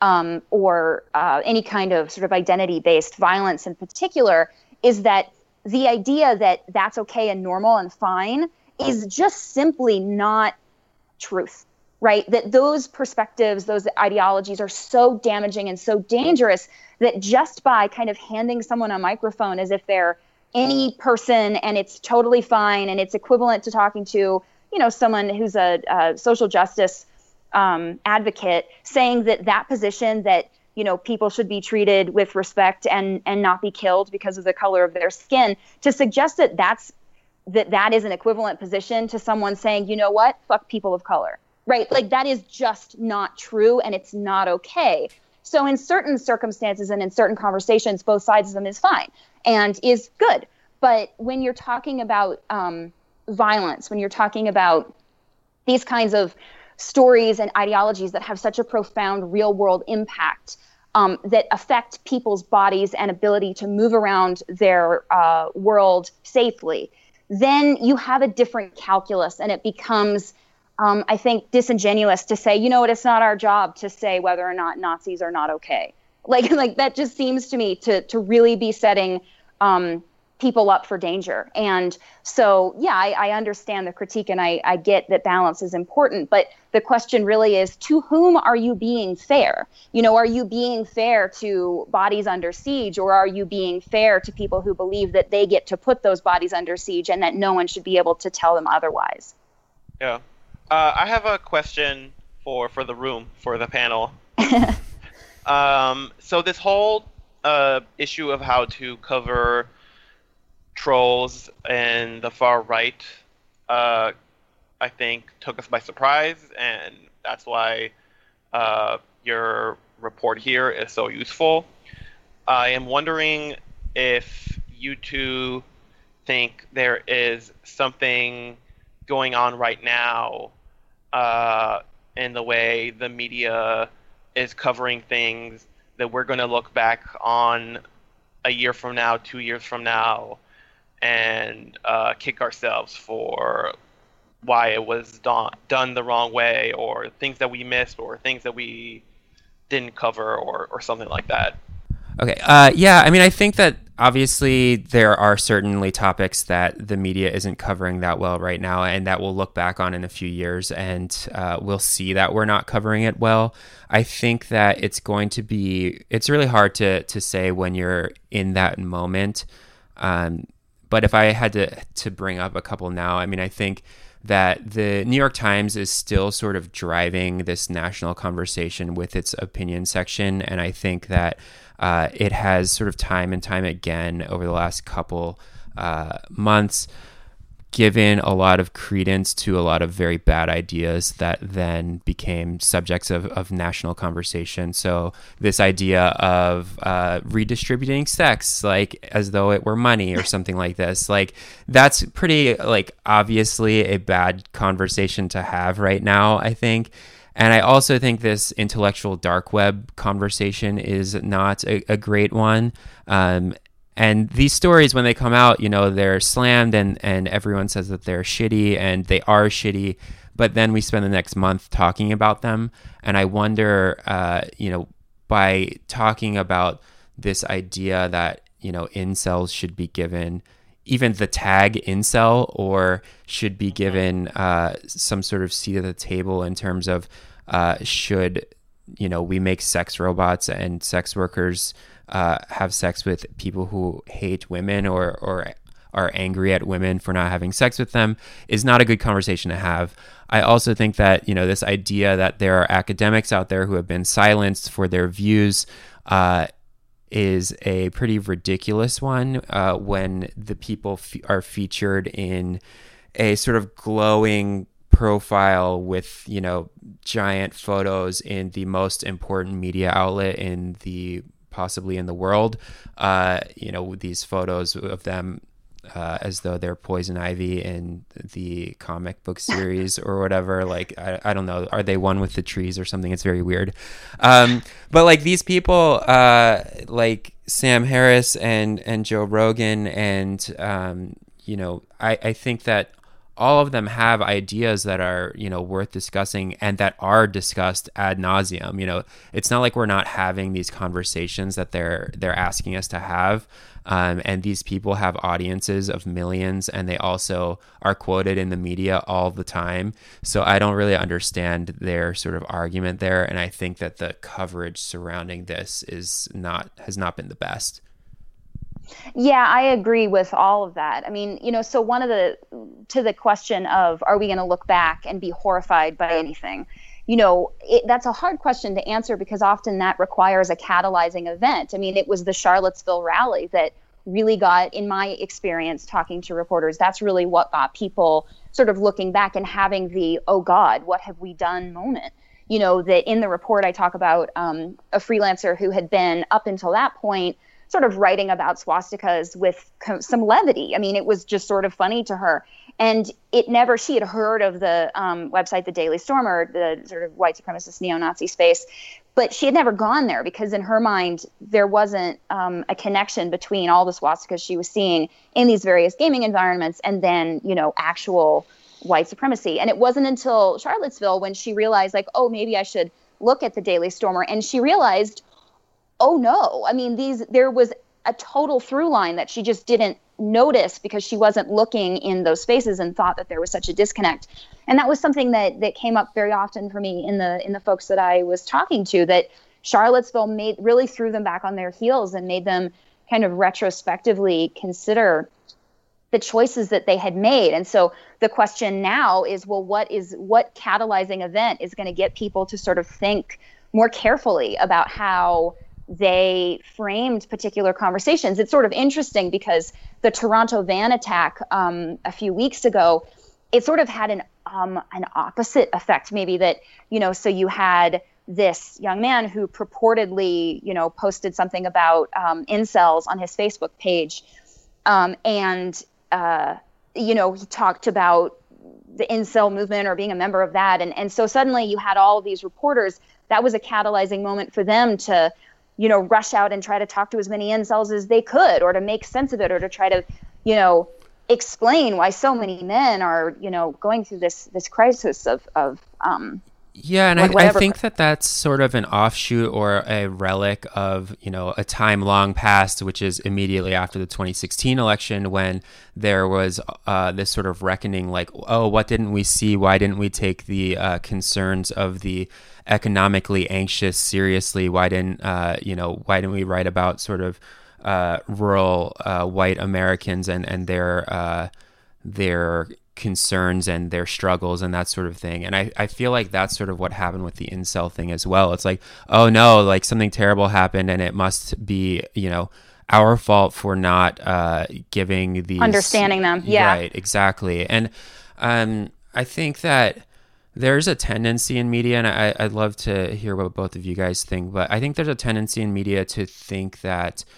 D: or any kind of sort of identity-based violence in particular is that the idea that that's okay and normal and fine is just simply not truth, right? That those perspectives, those ideologies are so damaging and so dangerous that just by kind of handing someone a microphone as if they're any person and it's totally fine and it's equivalent to talking to, someone who's a social justice advocate, saying that position that, people should be treated with respect and not be killed because of the color of their skin, to suggest that is an equivalent position to someone saying, you know what, fuck people of color, right? Like, that is just not true, and it's not okay. So in certain circumstances and in certain conversations, both sides of them is fine and is good. But when you're talking about violence, when you're talking about these kinds of stories and ideologies that have such a profound real world impact, that affect people's bodies and ability to move around their world safely, then you have a different calculus, and it becomes, I think, disingenuous to say, it's not our job to say whether or not Nazis are not okay. Like that just seems to me to really be setting people up for danger. And so, yeah, I understand the critique, and I get that balance is important. But the question really is, to whom are you being fair? Are you being fair to bodies under siege, or are you being fair to people who believe that they get to put those bodies under siege and that no one should be able to tell them otherwise?
C: Yeah. I have a question for the room, for the panel. So this whole issue of how to cover trolls and the far right, I think, took us by surprise, and that's why your report here is so useful. I am wondering if you two think there is something going on right now in the way the media is covering things that we're going to look back on a year from now, 2 years from now, and kick ourselves for why it was done the wrong way, or things that we missed, or things that we didn't cover, or something like that.
B: Okay. Yeah. I mean, I think that obviously there are certainly topics that the media isn't covering that well right now, and that we'll look back on in a few years, and we'll see that we're not covering it well. I think that it's really hard to say when you're in that moment. But if I had to bring up a couple now, I mean, I think that the New York Times is still sort of driving this national conversation with its opinion section. And I think that it has sort of time and time again over the last couple months given a lot of credence to a lot of very bad ideas that then became subjects of national conversation. So this idea of redistributing sex, like as though it were money or something like this, like that's pretty like obviously a bad conversation to have right now, I think. And I also think this intellectual dark web conversation is not a great one. And these stories, when they come out, you know, they're slammed and everyone says that they're shitty, and they are shitty. But then we spend the next month talking about them. And I wonder, you know, by talking about this idea that, you know, incels should be given even the tag incel, or should be given some sort of seat at the table in terms of should, you know, we make sex robots and sex workers have sex with people who hate women or are angry at women for not having sex with them, is not a good conversation to have. I also think that, you know, this idea that there are academics out there who have been silenced for their views is a pretty ridiculous one when the people are featured in a sort of glowing profile with, you know, giant photos in the most important media outlet possibly in the world, you know, these photos of them as though they're Poison Ivy in the comic book series or whatever. Like, I don't know, are they one with the trees or something? It's very weird. But like these people, like Sam Harris and Joe Rogan, and you know, I think that all of them have ideas that are, you know, worth discussing and that are discussed ad nauseum. You know, it's not like we're not having these conversations that they're asking us to have. And these people have audiences of millions, and they also are quoted in the media all the time. So I don't really understand their sort of argument there. And I think that the coverage surrounding this has not been the best.
D: Yeah, I agree with all of that. I mean, you know, so to the question of, are we going to look back and be horrified by anything? You know, that's a hard question to answer, because often that requires a catalyzing event. I mean, it was the Charlottesville rally that really got, in my experience talking to reporters, that's really what got people sort of looking back and having the, oh God, what have we done moment. You know, that in the report I talk about a freelancer who had been up until that point sort of writing about swastikas with some levity. I mean, it was just sort of funny to her. And she had heard of the website, the Daily Stormer, the sort of white supremacist neo-Nazi space, but she had never gone there, because in her mind, there wasn't a connection between all the swastikas she was seeing in these various gaming environments and then, you know, actual white supremacy. And it wasn't until Charlottesville when she realized, like, oh, maybe I should look at the Daily Stormer. And she realized, oh no, I mean, there was a total through line that she just didn't notice because she wasn't looking in those spaces and thought that there was such a disconnect. And that was something that came up very often for me in the folks that I was talking to, that Charlottesville really threw them back on their heels and made them kind of retrospectively consider the choices that they had made. And so the question now is, well, what catalyzing event is going to get people to sort of think more carefully about how they framed particular conversations? It's sort of interesting because the Toronto van attack a few weeks ago, it sort of had an opposite effect, maybe, that, you know, so you had this young man who purportedly, you know, posted something about incels on his Facebook page, and you know, he talked about the incel movement or being a member of that, and so suddenly you had all of these reporters. That was a catalyzing moment for them to, you know, rush out and try to talk to as many incels as they could, or to make sense of it, or to try to, you know, explain why so many men are, going through this crisis of
B: yeah, and I think that that's sort of an offshoot or a relic of, a time long past, which is immediately after the 2016 election, when there was this sort of reckoning, like, oh, what didn't we see? Why didn't we take the concerns of the economically anxious seriously? Why didn't we write about sort of rural white Americans and their concerns and their struggles and that sort of thing? And I feel like that's sort of what happened with the incel thing as well. It's like, oh no, like something terrible happened and it must be, our fault for not giving these...
D: Understanding them, yeah.
B: Right, exactly. And I think that there's a tendency in media, and I'd love to hear what both of you guys think, but I think there's a tendency in media to think that,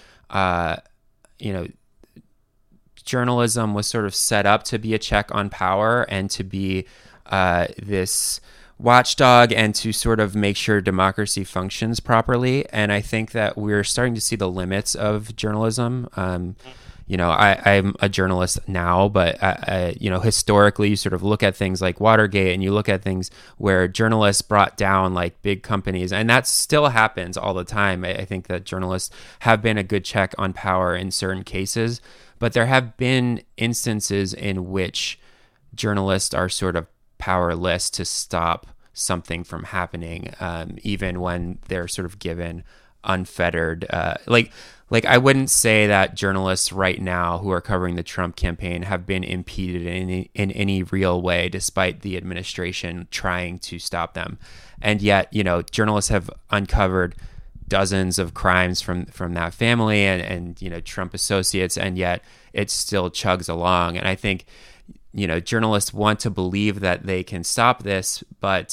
B: journalism was sort of set up to be a check on power and to be this watchdog and to sort of make sure democracy functions properly. And I think that we're starting to see the limits of journalism. I'm a journalist now, but historically, you sort of look at things like Watergate, and you look at things where journalists brought down like big companies, and that still happens all the time. I think that journalists have been a good check on power in certain cases, but there have been instances in which journalists are sort of powerless to stop something from happening, even when they're sort of given unfettered, like I wouldn't say that journalists right now who are covering the Trump campaign have been impeded in any real way, despite the administration trying to stop them. And yet, journalists have uncovered dozens of crimes from that family and Trump associates, and yet it still chugs along. And I think, journalists want to believe that they can stop this, but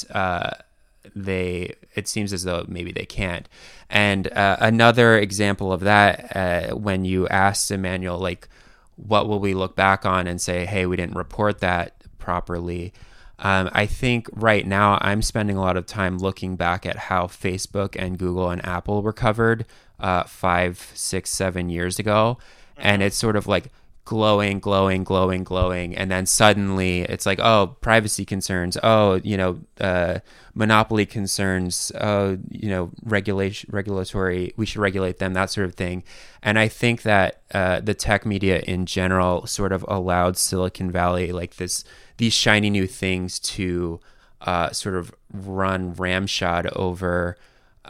B: it seems as though maybe they can't. And another example of that, when you asked Emmanuel, like, what will we look back on and say, hey, we didn't report that properly? I think right now I'm spending a lot of time looking back at how Facebook and Google and Apple were covered 5, 6, 7 years ago. And it's sort of like glowing. And then suddenly it's like, oh, privacy concerns. Oh, monopoly concerns. Oh, regulatory, we should regulate them, that sort of thing. And I think that the tech media in general sort of allowed Silicon Valley, like these shiny new things to sort of run ramshot over,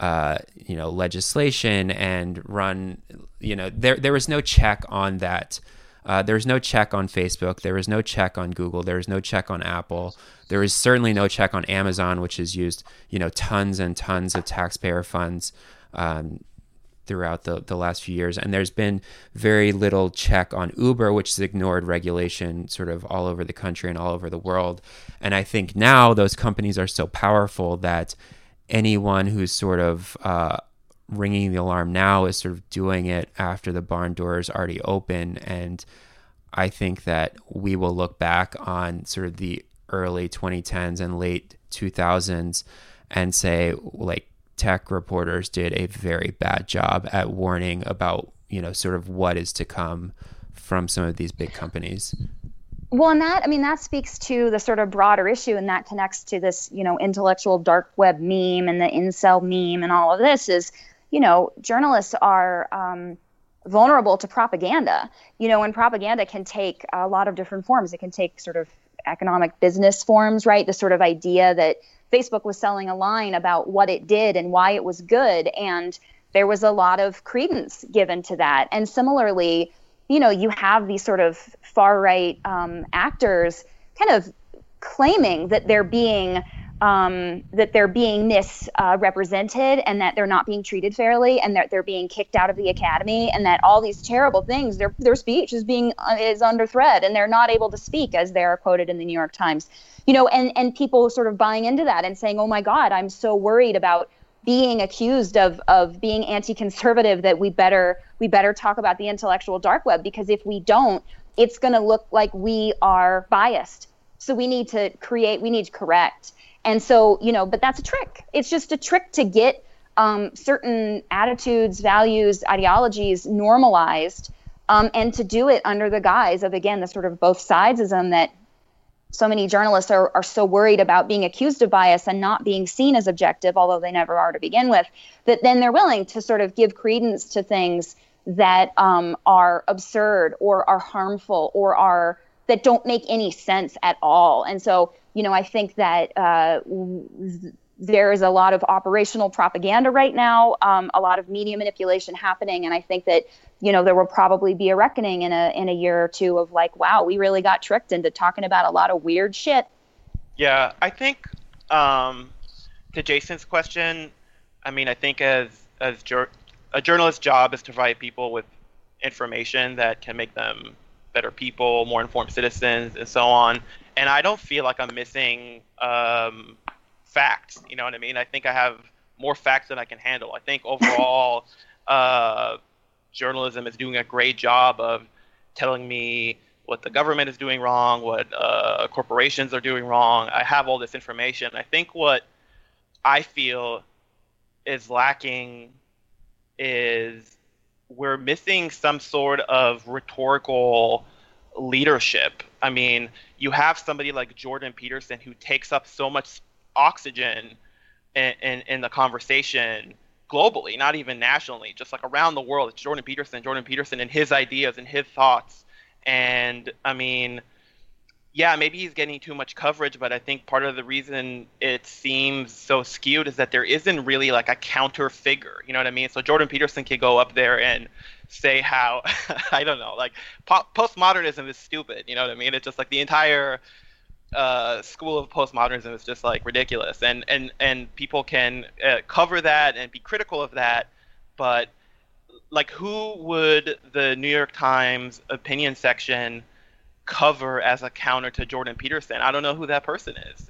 B: legislation and run, there was no check on that. There was no check on Facebook. There was no check on Google. There was no check on Apple. There was certainly no check on Amazon, which has used, tons and tons of taxpayer funds throughout the last few years. And there's been very little check on Uber, which has ignored regulation sort of all over the country and all over the world. And I think now those companies are so powerful that anyone who's sort of ringing the alarm now is sort of doing it after the barn door is already open. And I think that we will look back on sort of the early 2010s and late 2000s and say, like, tech reporters did a very bad job at warning about, sort of what is to come from some of these big companies.
D: Well, and that speaks to the sort of broader issue, and that connects to this, intellectual dark web meme and the incel meme and all of this is, journalists are vulnerable to propaganda, and propaganda can take a lot of different forms. It can take sort of economic business forms, right? The sort of idea that Facebook was selling a line about what it did and why it was good. And there was a lot of credence given to that. And similarly, you have these sort of far right actors kind of claiming that they're being misrepresented and that they're not being treated fairly and that they're being kicked out of the academy and that all these terrible things, their speech is under threat and they're not able to speak, as they are quoted in the New York Times, and people sort of buying into that and saying, oh my God, I'm so worried about being accused of being anti-conservative that we better talk about the intellectual dark web, because if we don't, it's going to look like we are biased. So we need to correct. And so, but that's a trick. It's just a trick to get certain attitudes, values, ideologies normalized and to do it under the guise of, again, the sort of both sidesism that so many journalists are so worried about being accused of bias and not being seen as objective, although they never are to begin with, that then they're willing to sort of give credence to things that are absurd or are harmful or that don't make any sense at all. And so, I think that there is a lot of operational propaganda right now, a lot of media manipulation happening. And I think that, there will probably be a reckoning in a year or two of like, wow, we really got tricked into talking about a lot of weird shit.
C: Yeah, I think to Jason's question, I think as a journalist's job is to provide people with information that can make them better people, more informed citizens, and so on. And I don't feel like I'm missing facts. You know what I mean? I think I have more facts than I can handle. I think overall, journalism is doing a great job of telling me what the government is doing wrong, what corporations are doing wrong. I have all this information. I think what I feel is lacking is we're missing some sort of rhetorical leadership. I mean, you have somebody like Jordan Peterson who takes up so much oxygen in the conversation globally, not even nationally, just like around the world. It's Jordan Peterson and his ideas and his thoughts. And I mean, yeah, maybe he's getting too much coverage, but I think part of the reason it seems so skewed is that there isn't really like a counter figure. You know what I mean? So Jordan Peterson can go up there and say how, I don't know, like postmodernism is stupid. You know what I mean? It's just like the entire school of postmodernism is just like ridiculous, and people can cover that and be critical of that, but like who would the New York Times opinion section cover as a counter to Jordan Peterson? I don't know who that person is,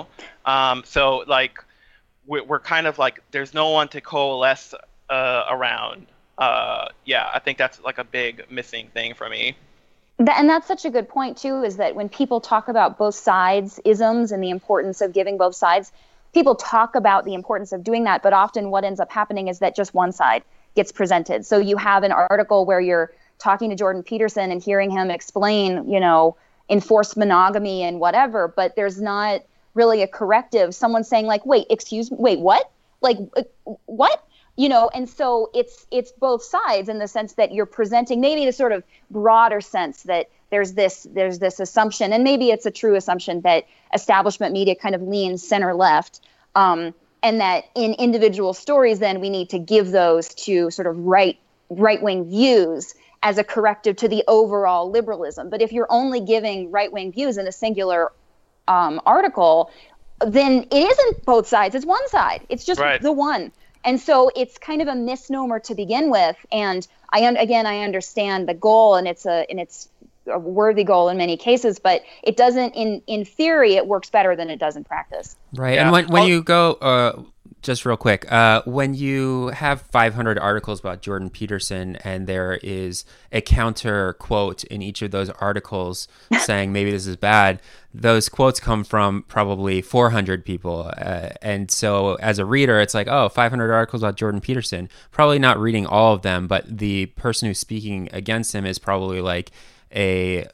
C: so like we're kind of like there's no one to coalesce around. I think that's like a big missing thing for me.
D: And that's such a good point, too, is that when people talk about both sides isms and the importance of giving both sides, people talk about the importance of doing that. But often what ends up happening is that just one side gets presented. So you have an article where you're talking to Jordan Peterson and hearing him explain, enforced monogamy and whatever. But there's not really a corrective. Someone saying like, wait, what? Like, what? And so it's both sides in the sense that you're presenting maybe the sort of broader sense that there's this assumption, and maybe it's a true assumption that establishment media kind of leans center left, and that in individual stories then we need to give those to sort of right-wing views as a corrective to the overall liberalism. But if you're only giving right-wing views in a singular article, then it isn't both sides, it's one side. It's just the one. And so it's kind of a misnomer to begin with. And I understand the goal, and it's a worthy goal in many cases, but it doesn't, in theory, it works better than it does in practice.
B: Right. Yeah. And when you go, just real quick, when you have 500 articles about Jordan Peterson and there is a counter quote in each of those articles saying maybe this is bad, those quotes come from probably 400 people. And so as a reader, it's like, 500 articles about Jordan Peterson, probably not reading all of them, but the person who's speaking against him is probably like an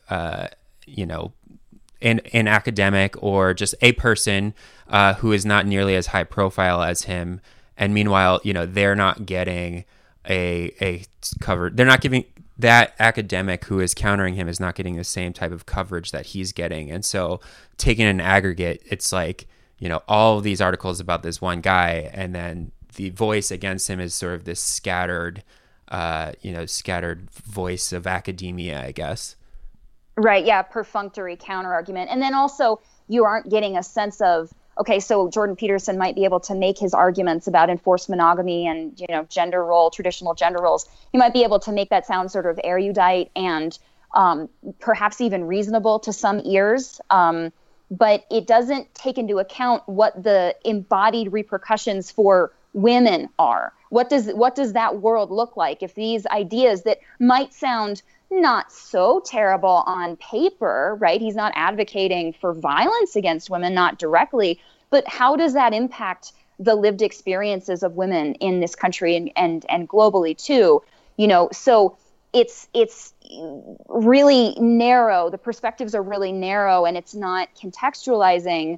B: academic or just a person who is not nearly as high profile as him. And meanwhile, they're not getting a cover. They're not giving that academic who is countering him is not getting the same type of coverage that he's getting. And so taking an aggregate, it's like, all of these articles about this one guy, and then the voice against him is sort of this scattered voice of academia, I guess.
D: Right. Yeah. Perfunctory counter argument. And then also you aren't getting a sense of, okay, so Jordan Peterson might be able to make his arguments about enforced monogamy and, gender role, traditional gender roles. He might be able to make that sound sort of erudite and perhaps even reasonable to some ears. But it doesn't take into account what the embodied repercussions for women are. What does that world look like if these ideas that might sound not so terrible on paper, right? He's not advocating for violence against women, not directly, but how does that impact the lived experiences of women in this country and globally too? So it's really narrow. The perspectives are really narrow, and it's not contextualizing,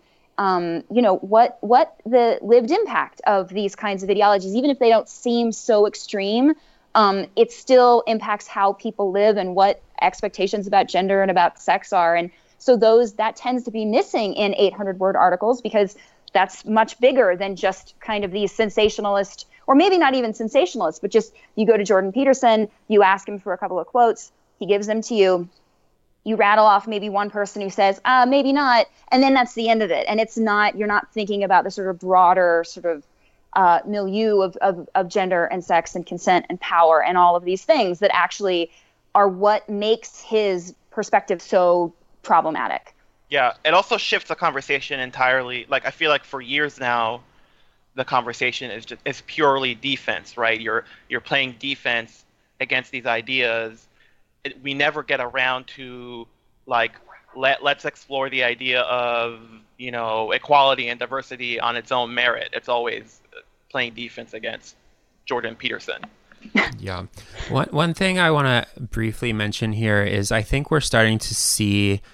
D: what the lived impact of these kinds of ideologies, even if they don't seem so extreme, it still impacts how people live and what expectations about gender and about sex are. And so that tends to be missing in 800-word articles, because that's much bigger than just kind of these sensationalist, or maybe not even sensationalist, but just you go to Jordan Peterson, you ask him for a couple of quotes, he gives them to you, you rattle off maybe one person who says, maybe not, and then that's the end of it. And you're not thinking about the sort of broader sort of milieu of gender and sex and consent and power and all of these things that actually are what makes his perspective so problematic.
C: Yeah, it also shifts the conversation entirely. Like, I feel like for years now, the conversation is purely defense, right? You're playing defense against these ideas. We never get around to, like, let's explore the idea of, equality and diversity on its own merit. It's always playing defense against Jordan Peterson.
B: Yeah. One thing I want to briefly mention here is I think we're starting to see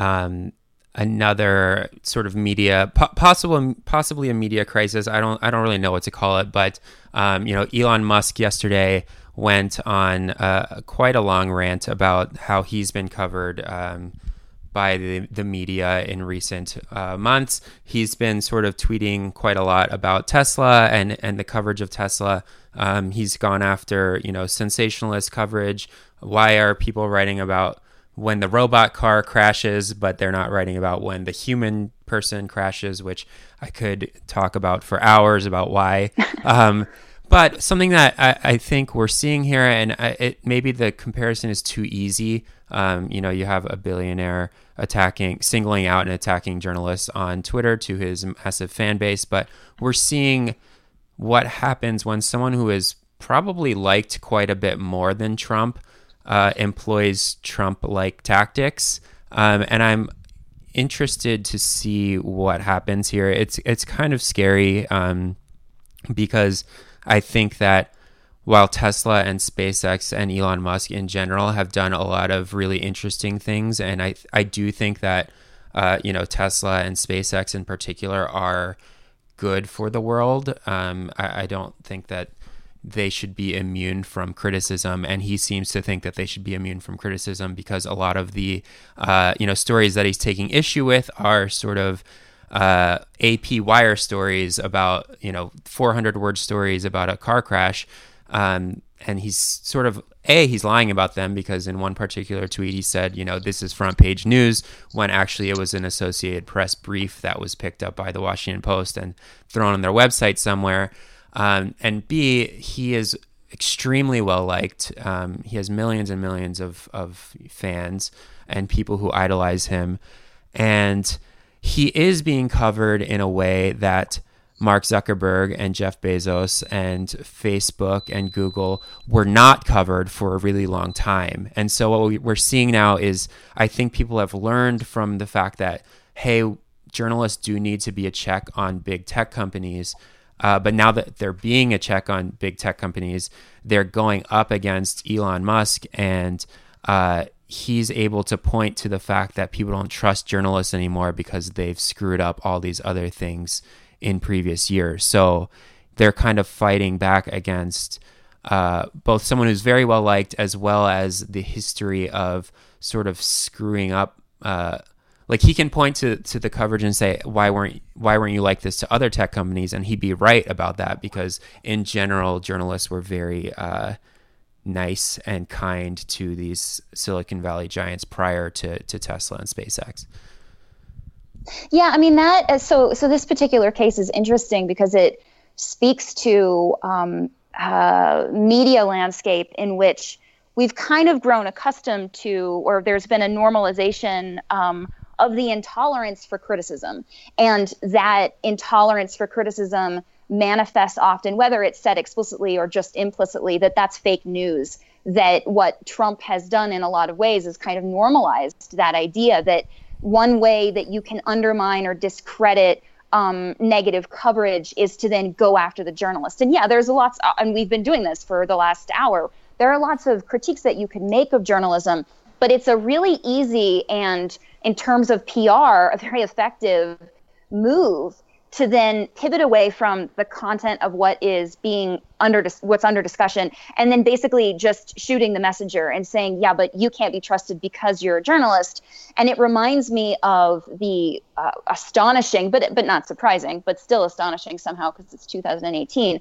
B: another sort of media, possibly a media crisis. I don't really know what to call it, but Elon Musk yesterday went on quite a long rant about how he's been covered by the media in recent months. He's been sort of tweeting quite a lot about Tesla and the coverage of Tesla. He's gone after sensationalist coverage. Why are people writing about when the robot car crashes, but they're not writing about when the human person crashes, which I could talk about for hours about why. But something that I think we're seeing here, and maybe the comparison is too easy. You have a billionaire singling out and attacking journalists on Twitter to his massive fan base, but we're seeing what happens when someone who is probably liked quite a bit more than Trump employs Trump-like tactics, and I'm interested to see what happens here. It's kind of scary because I think that while Tesla and SpaceX and Elon Musk in general have done a lot of really interesting things, and I do think that Tesla and SpaceX in particular are good for the world. I don't think that they should be immune from criticism, and he seems to think that they should be immune from criticism because a lot of the stories that he's taking issue with are sort of AP wire stories about 400-word stories about a car crash, and he's sort of he's lying about them, because in one particular tweet he said this is front page news, when actually it was an Associated Press brief that was picked up by the Washington Post and thrown on their website somewhere. And B, he is extremely well liked. He has millions and millions of fans and people who idolize him. And he is being covered in a way that Mark Zuckerberg and Jeff Bezos and Facebook and Google were not covered for a really long time. And so what we're seeing now is, I think people have learned from the fact that, hey, journalists do need to be a check on big tech companies. But now that they're being a check on big tech companies, they're going up against Elon Musk, and he's able to point to the fact that people don't trust journalists anymore because they've screwed up all these other things in previous years. So they're kind of fighting back against both someone who's very well liked, as well as the history of sort of screwing up. Like, he can point to the coverage and say, why weren't you like this to other tech companies? And he'd be right about that, because in general, journalists were very nice and kind to these Silicon Valley giants prior to Tesla and SpaceX.
D: Yeah, I mean, so this particular case is interesting because it speaks to media landscape in which we've kind of grown accustomed to, or there's been a normalization of the intolerance for criticism, and that intolerance for criticism manifests often, whether it's said explicitly or just implicitly, that's fake news. That what Trump has done in a lot of ways is kind of normalized that idea that one way that you can undermine or discredit negative coverage is to then go after the journalist. And yeah, there's lots, and we've been doing this for the last hour. There are lots of critiques that you can make of journalism, but it's a really easy and, in terms of PR, a very effective move to then pivot away from the content of what is being what's under discussion, and then basically just shooting the messenger and saying, yeah, but you can't be trusted because you're a journalist. And it reminds me of the astonishing, but not surprising, but still astonishing somehow because it's 2018,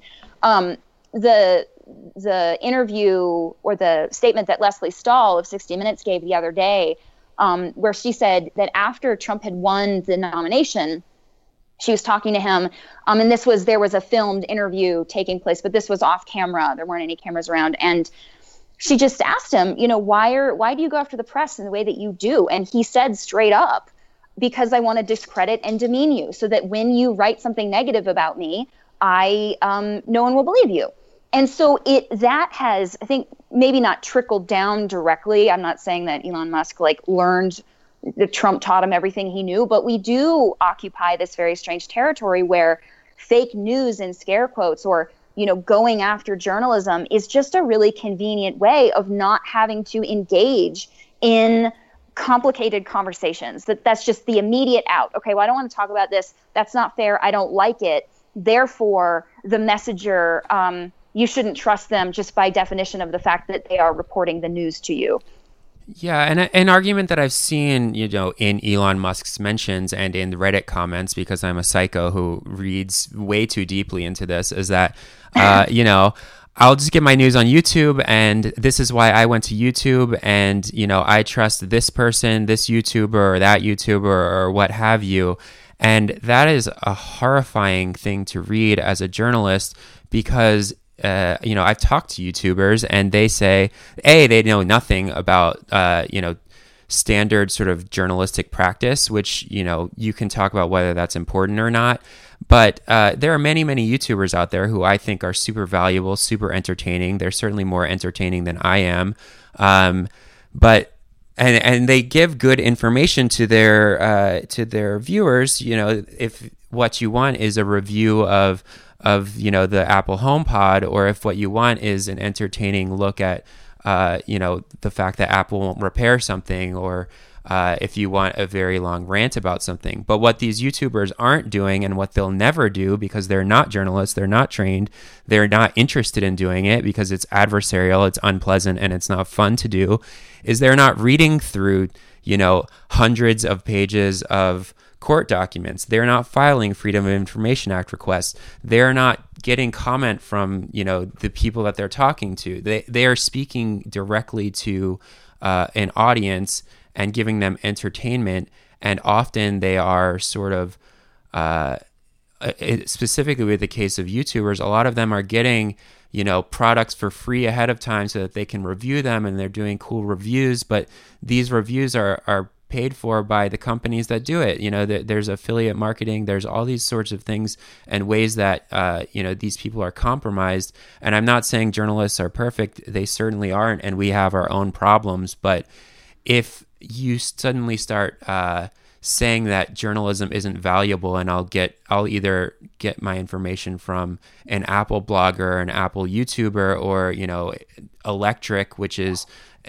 D: the interview or the statement that Lesley Stahl of 60 Minutes gave the other day, where she said that after Trump had won the nomination, she was talking to him, and there was a filmed interview taking place, but this was off camera. There weren't any cameras around. And she just asked him, why do you go after the press in the way that you do? And he said straight up, because I want to discredit and demean you so that when you write something negative about me, no one will believe you. And so that has, I think, maybe not trickled down directly. I'm not saying that Elon Musk learned that Trump taught him everything he knew, but we do occupy this very strange territory where fake news in scare quotes or, going after journalism is just a really convenient way of not having to engage in complicated conversations. That's just the immediate out. Okay, well, I don't want to talk about this. That's not fair. I don't like it. Therefore, the messenger, you shouldn't trust them just by definition of the fact that they are reporting the news to you.
B: Yeah, and an argument that I've seen, in Elon Musk's mentions and in Reddit comments, because I'm a psycho who reads way too deeply into this, is that, I'll just get my news on YouTube, and this is why I went to YouTube, and, I trust this person, this YouTuber, or that YouTuber, or what have you. And that is a horrifying thing to read as a journalist, because I've talked to YouTubers and they say, they know nothing about, standard sort of journalistic practice, which, you can talk about whether that's important or not. But there are many, many YouTubers out there who I think are super valuable, super entertaining. They're certainly more entertaining than I am. But they give good information to their viewers. If what you want is a review of the Apple HomePod, or if what you want is an entertaining look at the fact that Apple won't repair something, or if you want a very long rant about something. But what these YouTubers aren't doing, and what they'll never do, because they're not journalists, they're not trained, they're not interested in doing it because it's adversarial, it's unpleasant, and it's not fun to do, is they're not reading through hundreds of pages of court documents. They're not filing Freedom of Information Act requests. They're not getting comment from, the people that they're talking to. They are speaking directly to an audience and giving them entertainment. And often they are sort of, specifically with the case of YouTubers, a lot of them are getting, products for free ahead of time so that they can review them, and they're doing cool reviews. But these reviews are paid for by the companies that do it. There's affiliate marketing, there's all these sorts of things and ways that, these people are compromised. And I'm not saying journalists are perfect. They certainly aren't. And we have our own problems. But if you suddenly start saying that journalism isn't valuable, and I'll either get my information from an Apple blogger, an Apple YouTuber, or, Electric, which is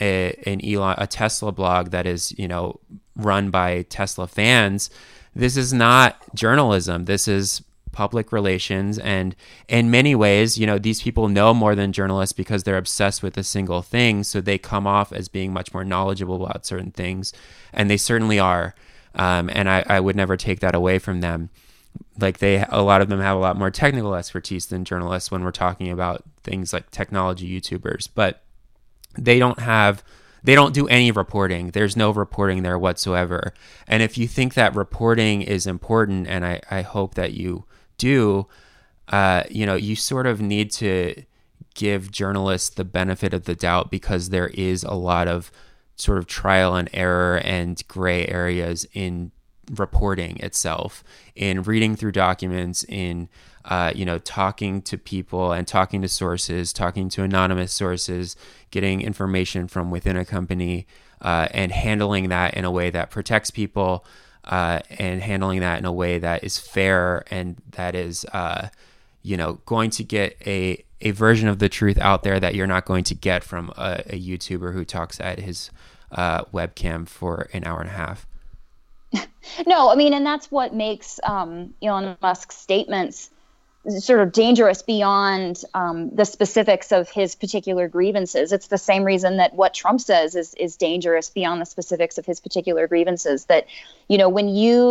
B: a Tesla blog that is, run by Tesla fans. This is not journalism. This is public relations. And in many ways, these people know more than journalists because they're obsessed with a single thing. So they come off as being much more knowledgeable about certain things. And they certainly are. And I would never take that away from them. A lot of them have a lot more technical expertise than journalists when we're talking about things like technology YouTubers, but they don't do any reporting. There's no reporting there whatsoever. And if you think that reporting is important, and I hope that you do, you sort of need to give journalists the benefit of the doubt, because there is a lot of sort of trial and error and gray areas in reporting itself, in reading through documents, in talking to people and talking to sources, talking to anonymous sources, getting information from within a company, and handling that in a way that protects people, and handling that in a way that is fair and that is, going to get a version of the truth out there that you're not going to get from a YouTuber who talks at his webcam for an hour and a half.
D: No, I mean, and that's what makes Elon Musk's statements sort of dangerous beyond the specifics of his particular grievances. It's the same reason that what Trump says is dangerous beyond the specifics of his particular grievances. That, when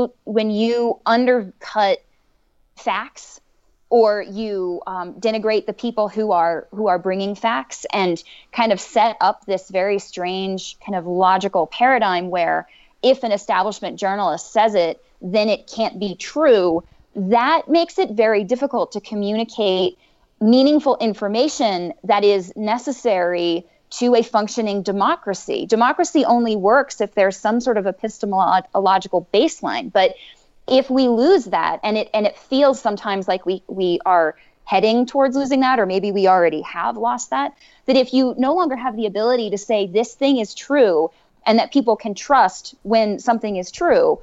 D: you undercut facts, or you denigrate the people who are bringing facts, and kind of set up this very strange kind of logical paradigm where if an establishment journalist says it, then it can't be true, that makes it very difficult to communicate meaningful information that is necessary to a functioning democracy. Democracy only works if there's some sort of epistemological baseline. But if we lose that, and it feels sometimes like we are heading towards losing that, or maybe we already have lost that if you no longer have the ability to say this thing is true and that people can trust when something is true,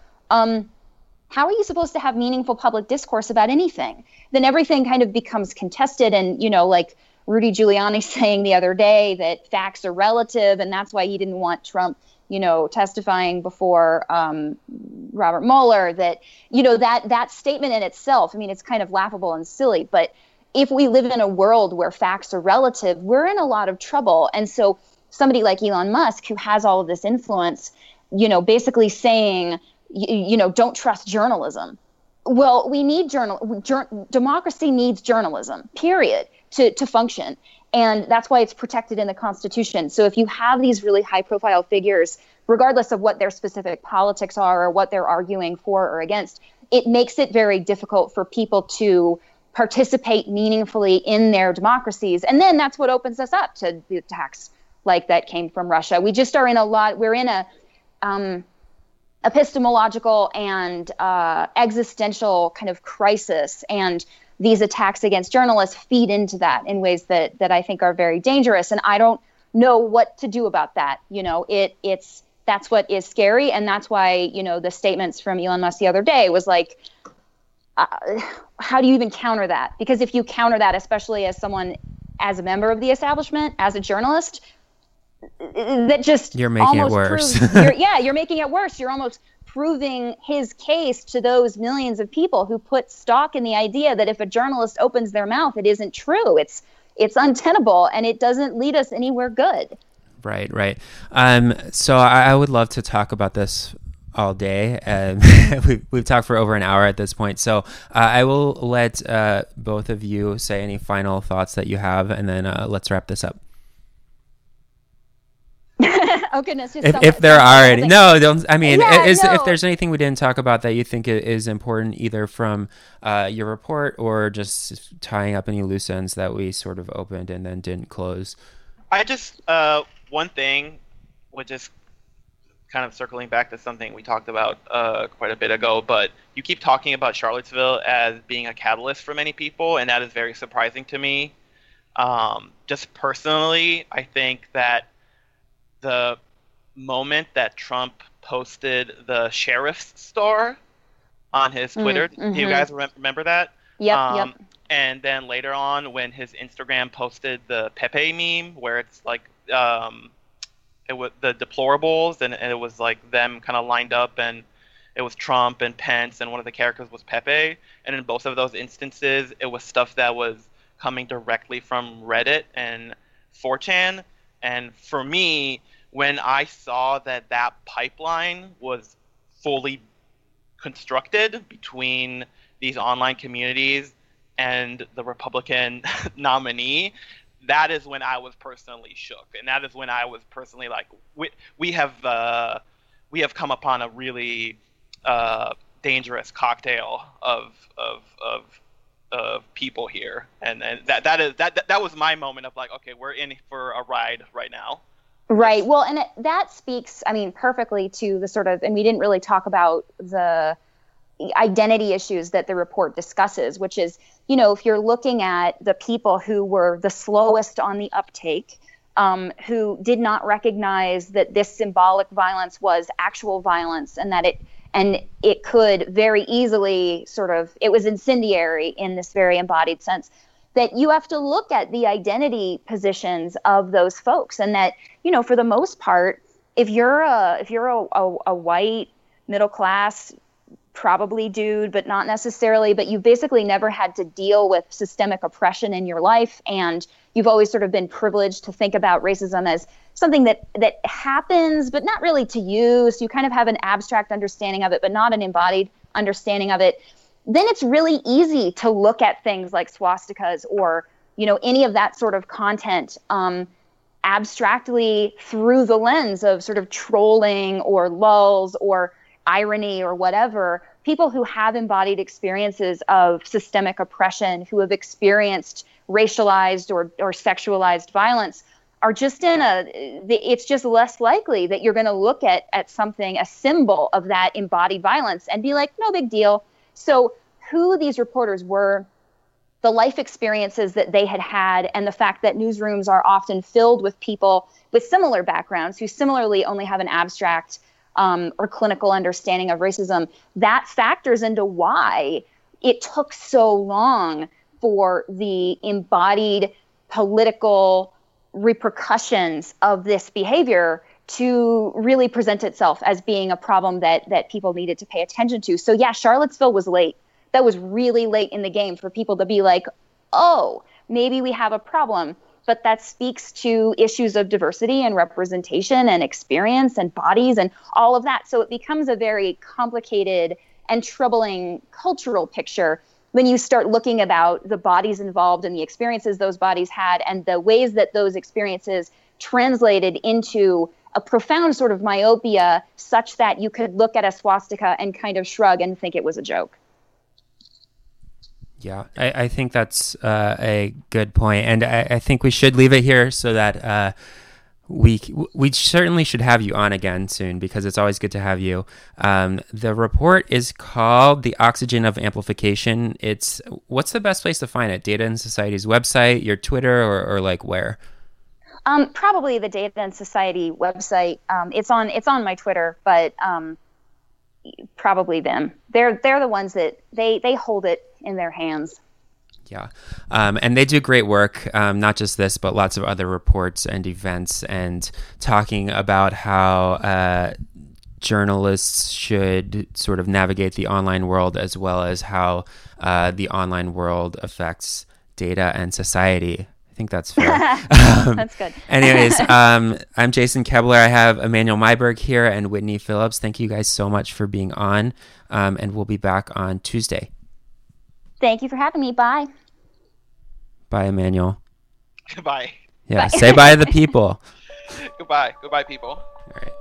D: how are you supposed to have meaningful public discourse about anything? Then everything kind of becomes contested, and like Rudy Giuliani saying the other day that facts are relative, and that's why he didn't want Trump testifying before Robert Mueller, that statement in itself, I mean, it's kind of laughable and silly, but if we live in a world where facts are relative, we're in a lot of trouble. And so somebody like Elon Musk, who has all of this influence, basically saying, don't trust journalism. Well, we need democracy needs journalism, period, to function. And that's why it's protected in the Constitution. So if you have these really high-profile figures, regardless of what their specific politics are or what they're arguing for or against, it makes it very difficult for people to participate meaningfully in their democracies. And then that's what opens us up to the attacks like that came from Russia. We're in a epistemological and existential kind of crisis, and these attacks against journalists feed into that in ways that I think are very dangerous. And I don't know what to do about that. That's what is scary. And that's why, the statements from Elon Musk the other day was like, how do you even counter that? Because if you counter that, especially as a member of the establishment, as a journalist, that just
B: you're making it worse.
D: You're making it worse. You're almost proving his case to those millions of people who put stock in the idea that if a journalist opens their mouth, it isn't true. It's untenable, and it doesn't lead us anywhere good.
B: Right. So I would love to talk about this all day. We've talked for over an hour at this point. So I will let both of you say any final thoughts that you have, and then let's wrap this up.
D: Oh goodness!
B: If there are any, no, don't. I mean, if there's anything we didn't talk about that you think is important, either from your report or just tying up any loose ends that we sort of opened and then didn't close.
C: I just one thing, which is kind of circling back to something we talked about quite a bit ago, but you keep talking about Charlottesville as being a catalyst for many people, and that is very surprising to me. Just personally, I think that the moment that Trump posted the sheriff's store on his Twitter, do you guys remember that?
D: Yep.
C: And then later on, when his Instagram posted the Pepe meme, where it's like it was the deplorables, and it was like them kind of lined up, and it was Trump and Pence, and one of the characters was Pepe. And in both of those instances, it was stuff that was coming directly from Reddit and 4chan. And for me, when I saw that pipeline was fully constructed between these online communities and the Republican nominee, that is when I was personally shook. And that is when I was personally like, we have come upon a really dangerous cocktail of people here. And that was my moment of like, okay, we're in for a ride right now.
D: Right. Well, and that speaks, I mean, perfectly to the sort of, and we didn't really talk about the identity issues that the report discusses, which is, you know, if you're looking at the people who were the slowest on the uptake, who did not recognize that this symbolic violence was actual violence, and that And it could very easily it was incendiary in this very embodied sense, that you have to look at the identity positions of those folks. And that, for the most part, if you're a white middle class, probably dude, but not necessarily, but you've basically never had to deal with systemic oppression in your life, and you've always sort of been privileged to think about racism as something that happens, but not really to you. So you kind of have an abstract understanding of it, but not an embodied understanding of it. Then it's really easy to look at things like swastikas or, any of that sort of content abstractly through the lens of sort of trolling or lulz or irony or whatever. People who have embodied experiences of systemic oppression, who have experienced racialized or sexualized violence, are just it's just less likely that you're going to look at something, a symbol of that embodied violence, and be like, no big deal. So who these reporters were, the life experiences that they had, and the fact that newsrooms are often filled with people with similar backgrounds who similarly only have an abstract or clinical understanding of racism, that factors into why it took so long for the embodied political repercussions of this behavior to really present itself as being a problem that people needed to pay attention to. So yeah, Charlottesville was late. That was really late in the game for people to be like, oh, maybe we have a problem. But that speaks to issues of diversity and representation and experience and bodies and all of that. So it becomes a very complicated and troubling cultural picture when you start looking about the bodies involved and the experiences those bodies had and the ways that those experiences translated into a profound sort of myopia, such that you could look at a swastika and kind of shrug and think it was a joke.
B: Yeah, I think that's a good point. And I think we should leave it here so that we certainly should have you on again soon, because it's always good to have you. The report is called The Oxygen of Amplification. What's the best place to find it? Data and Society's website, your Twitter, or like where?
D: Probably the Data and Society website. It's on my Twitter, but probably them. They're the ones that they hold it in their hands.
B: Yeah. And they do great work, not just this, but lots of other reports and events, and talking about how journalists should sort of navigate the online world, as well as how the online world affects data and society. I think that's fair.
D: That's good.
B: Anyways, I'm Jason Kebler. I have Emmanuel Myberg here and Whitney Phillips. Thank you guys so much for being on, and we'll be back on Tuesday.
D: Thank you for having me. Bye.
B: Bye, Emmanuel.
C: Goodbye.
B: Yeah, say bye to the people.
C: Goodbye. Goodbye, people.
B: All right.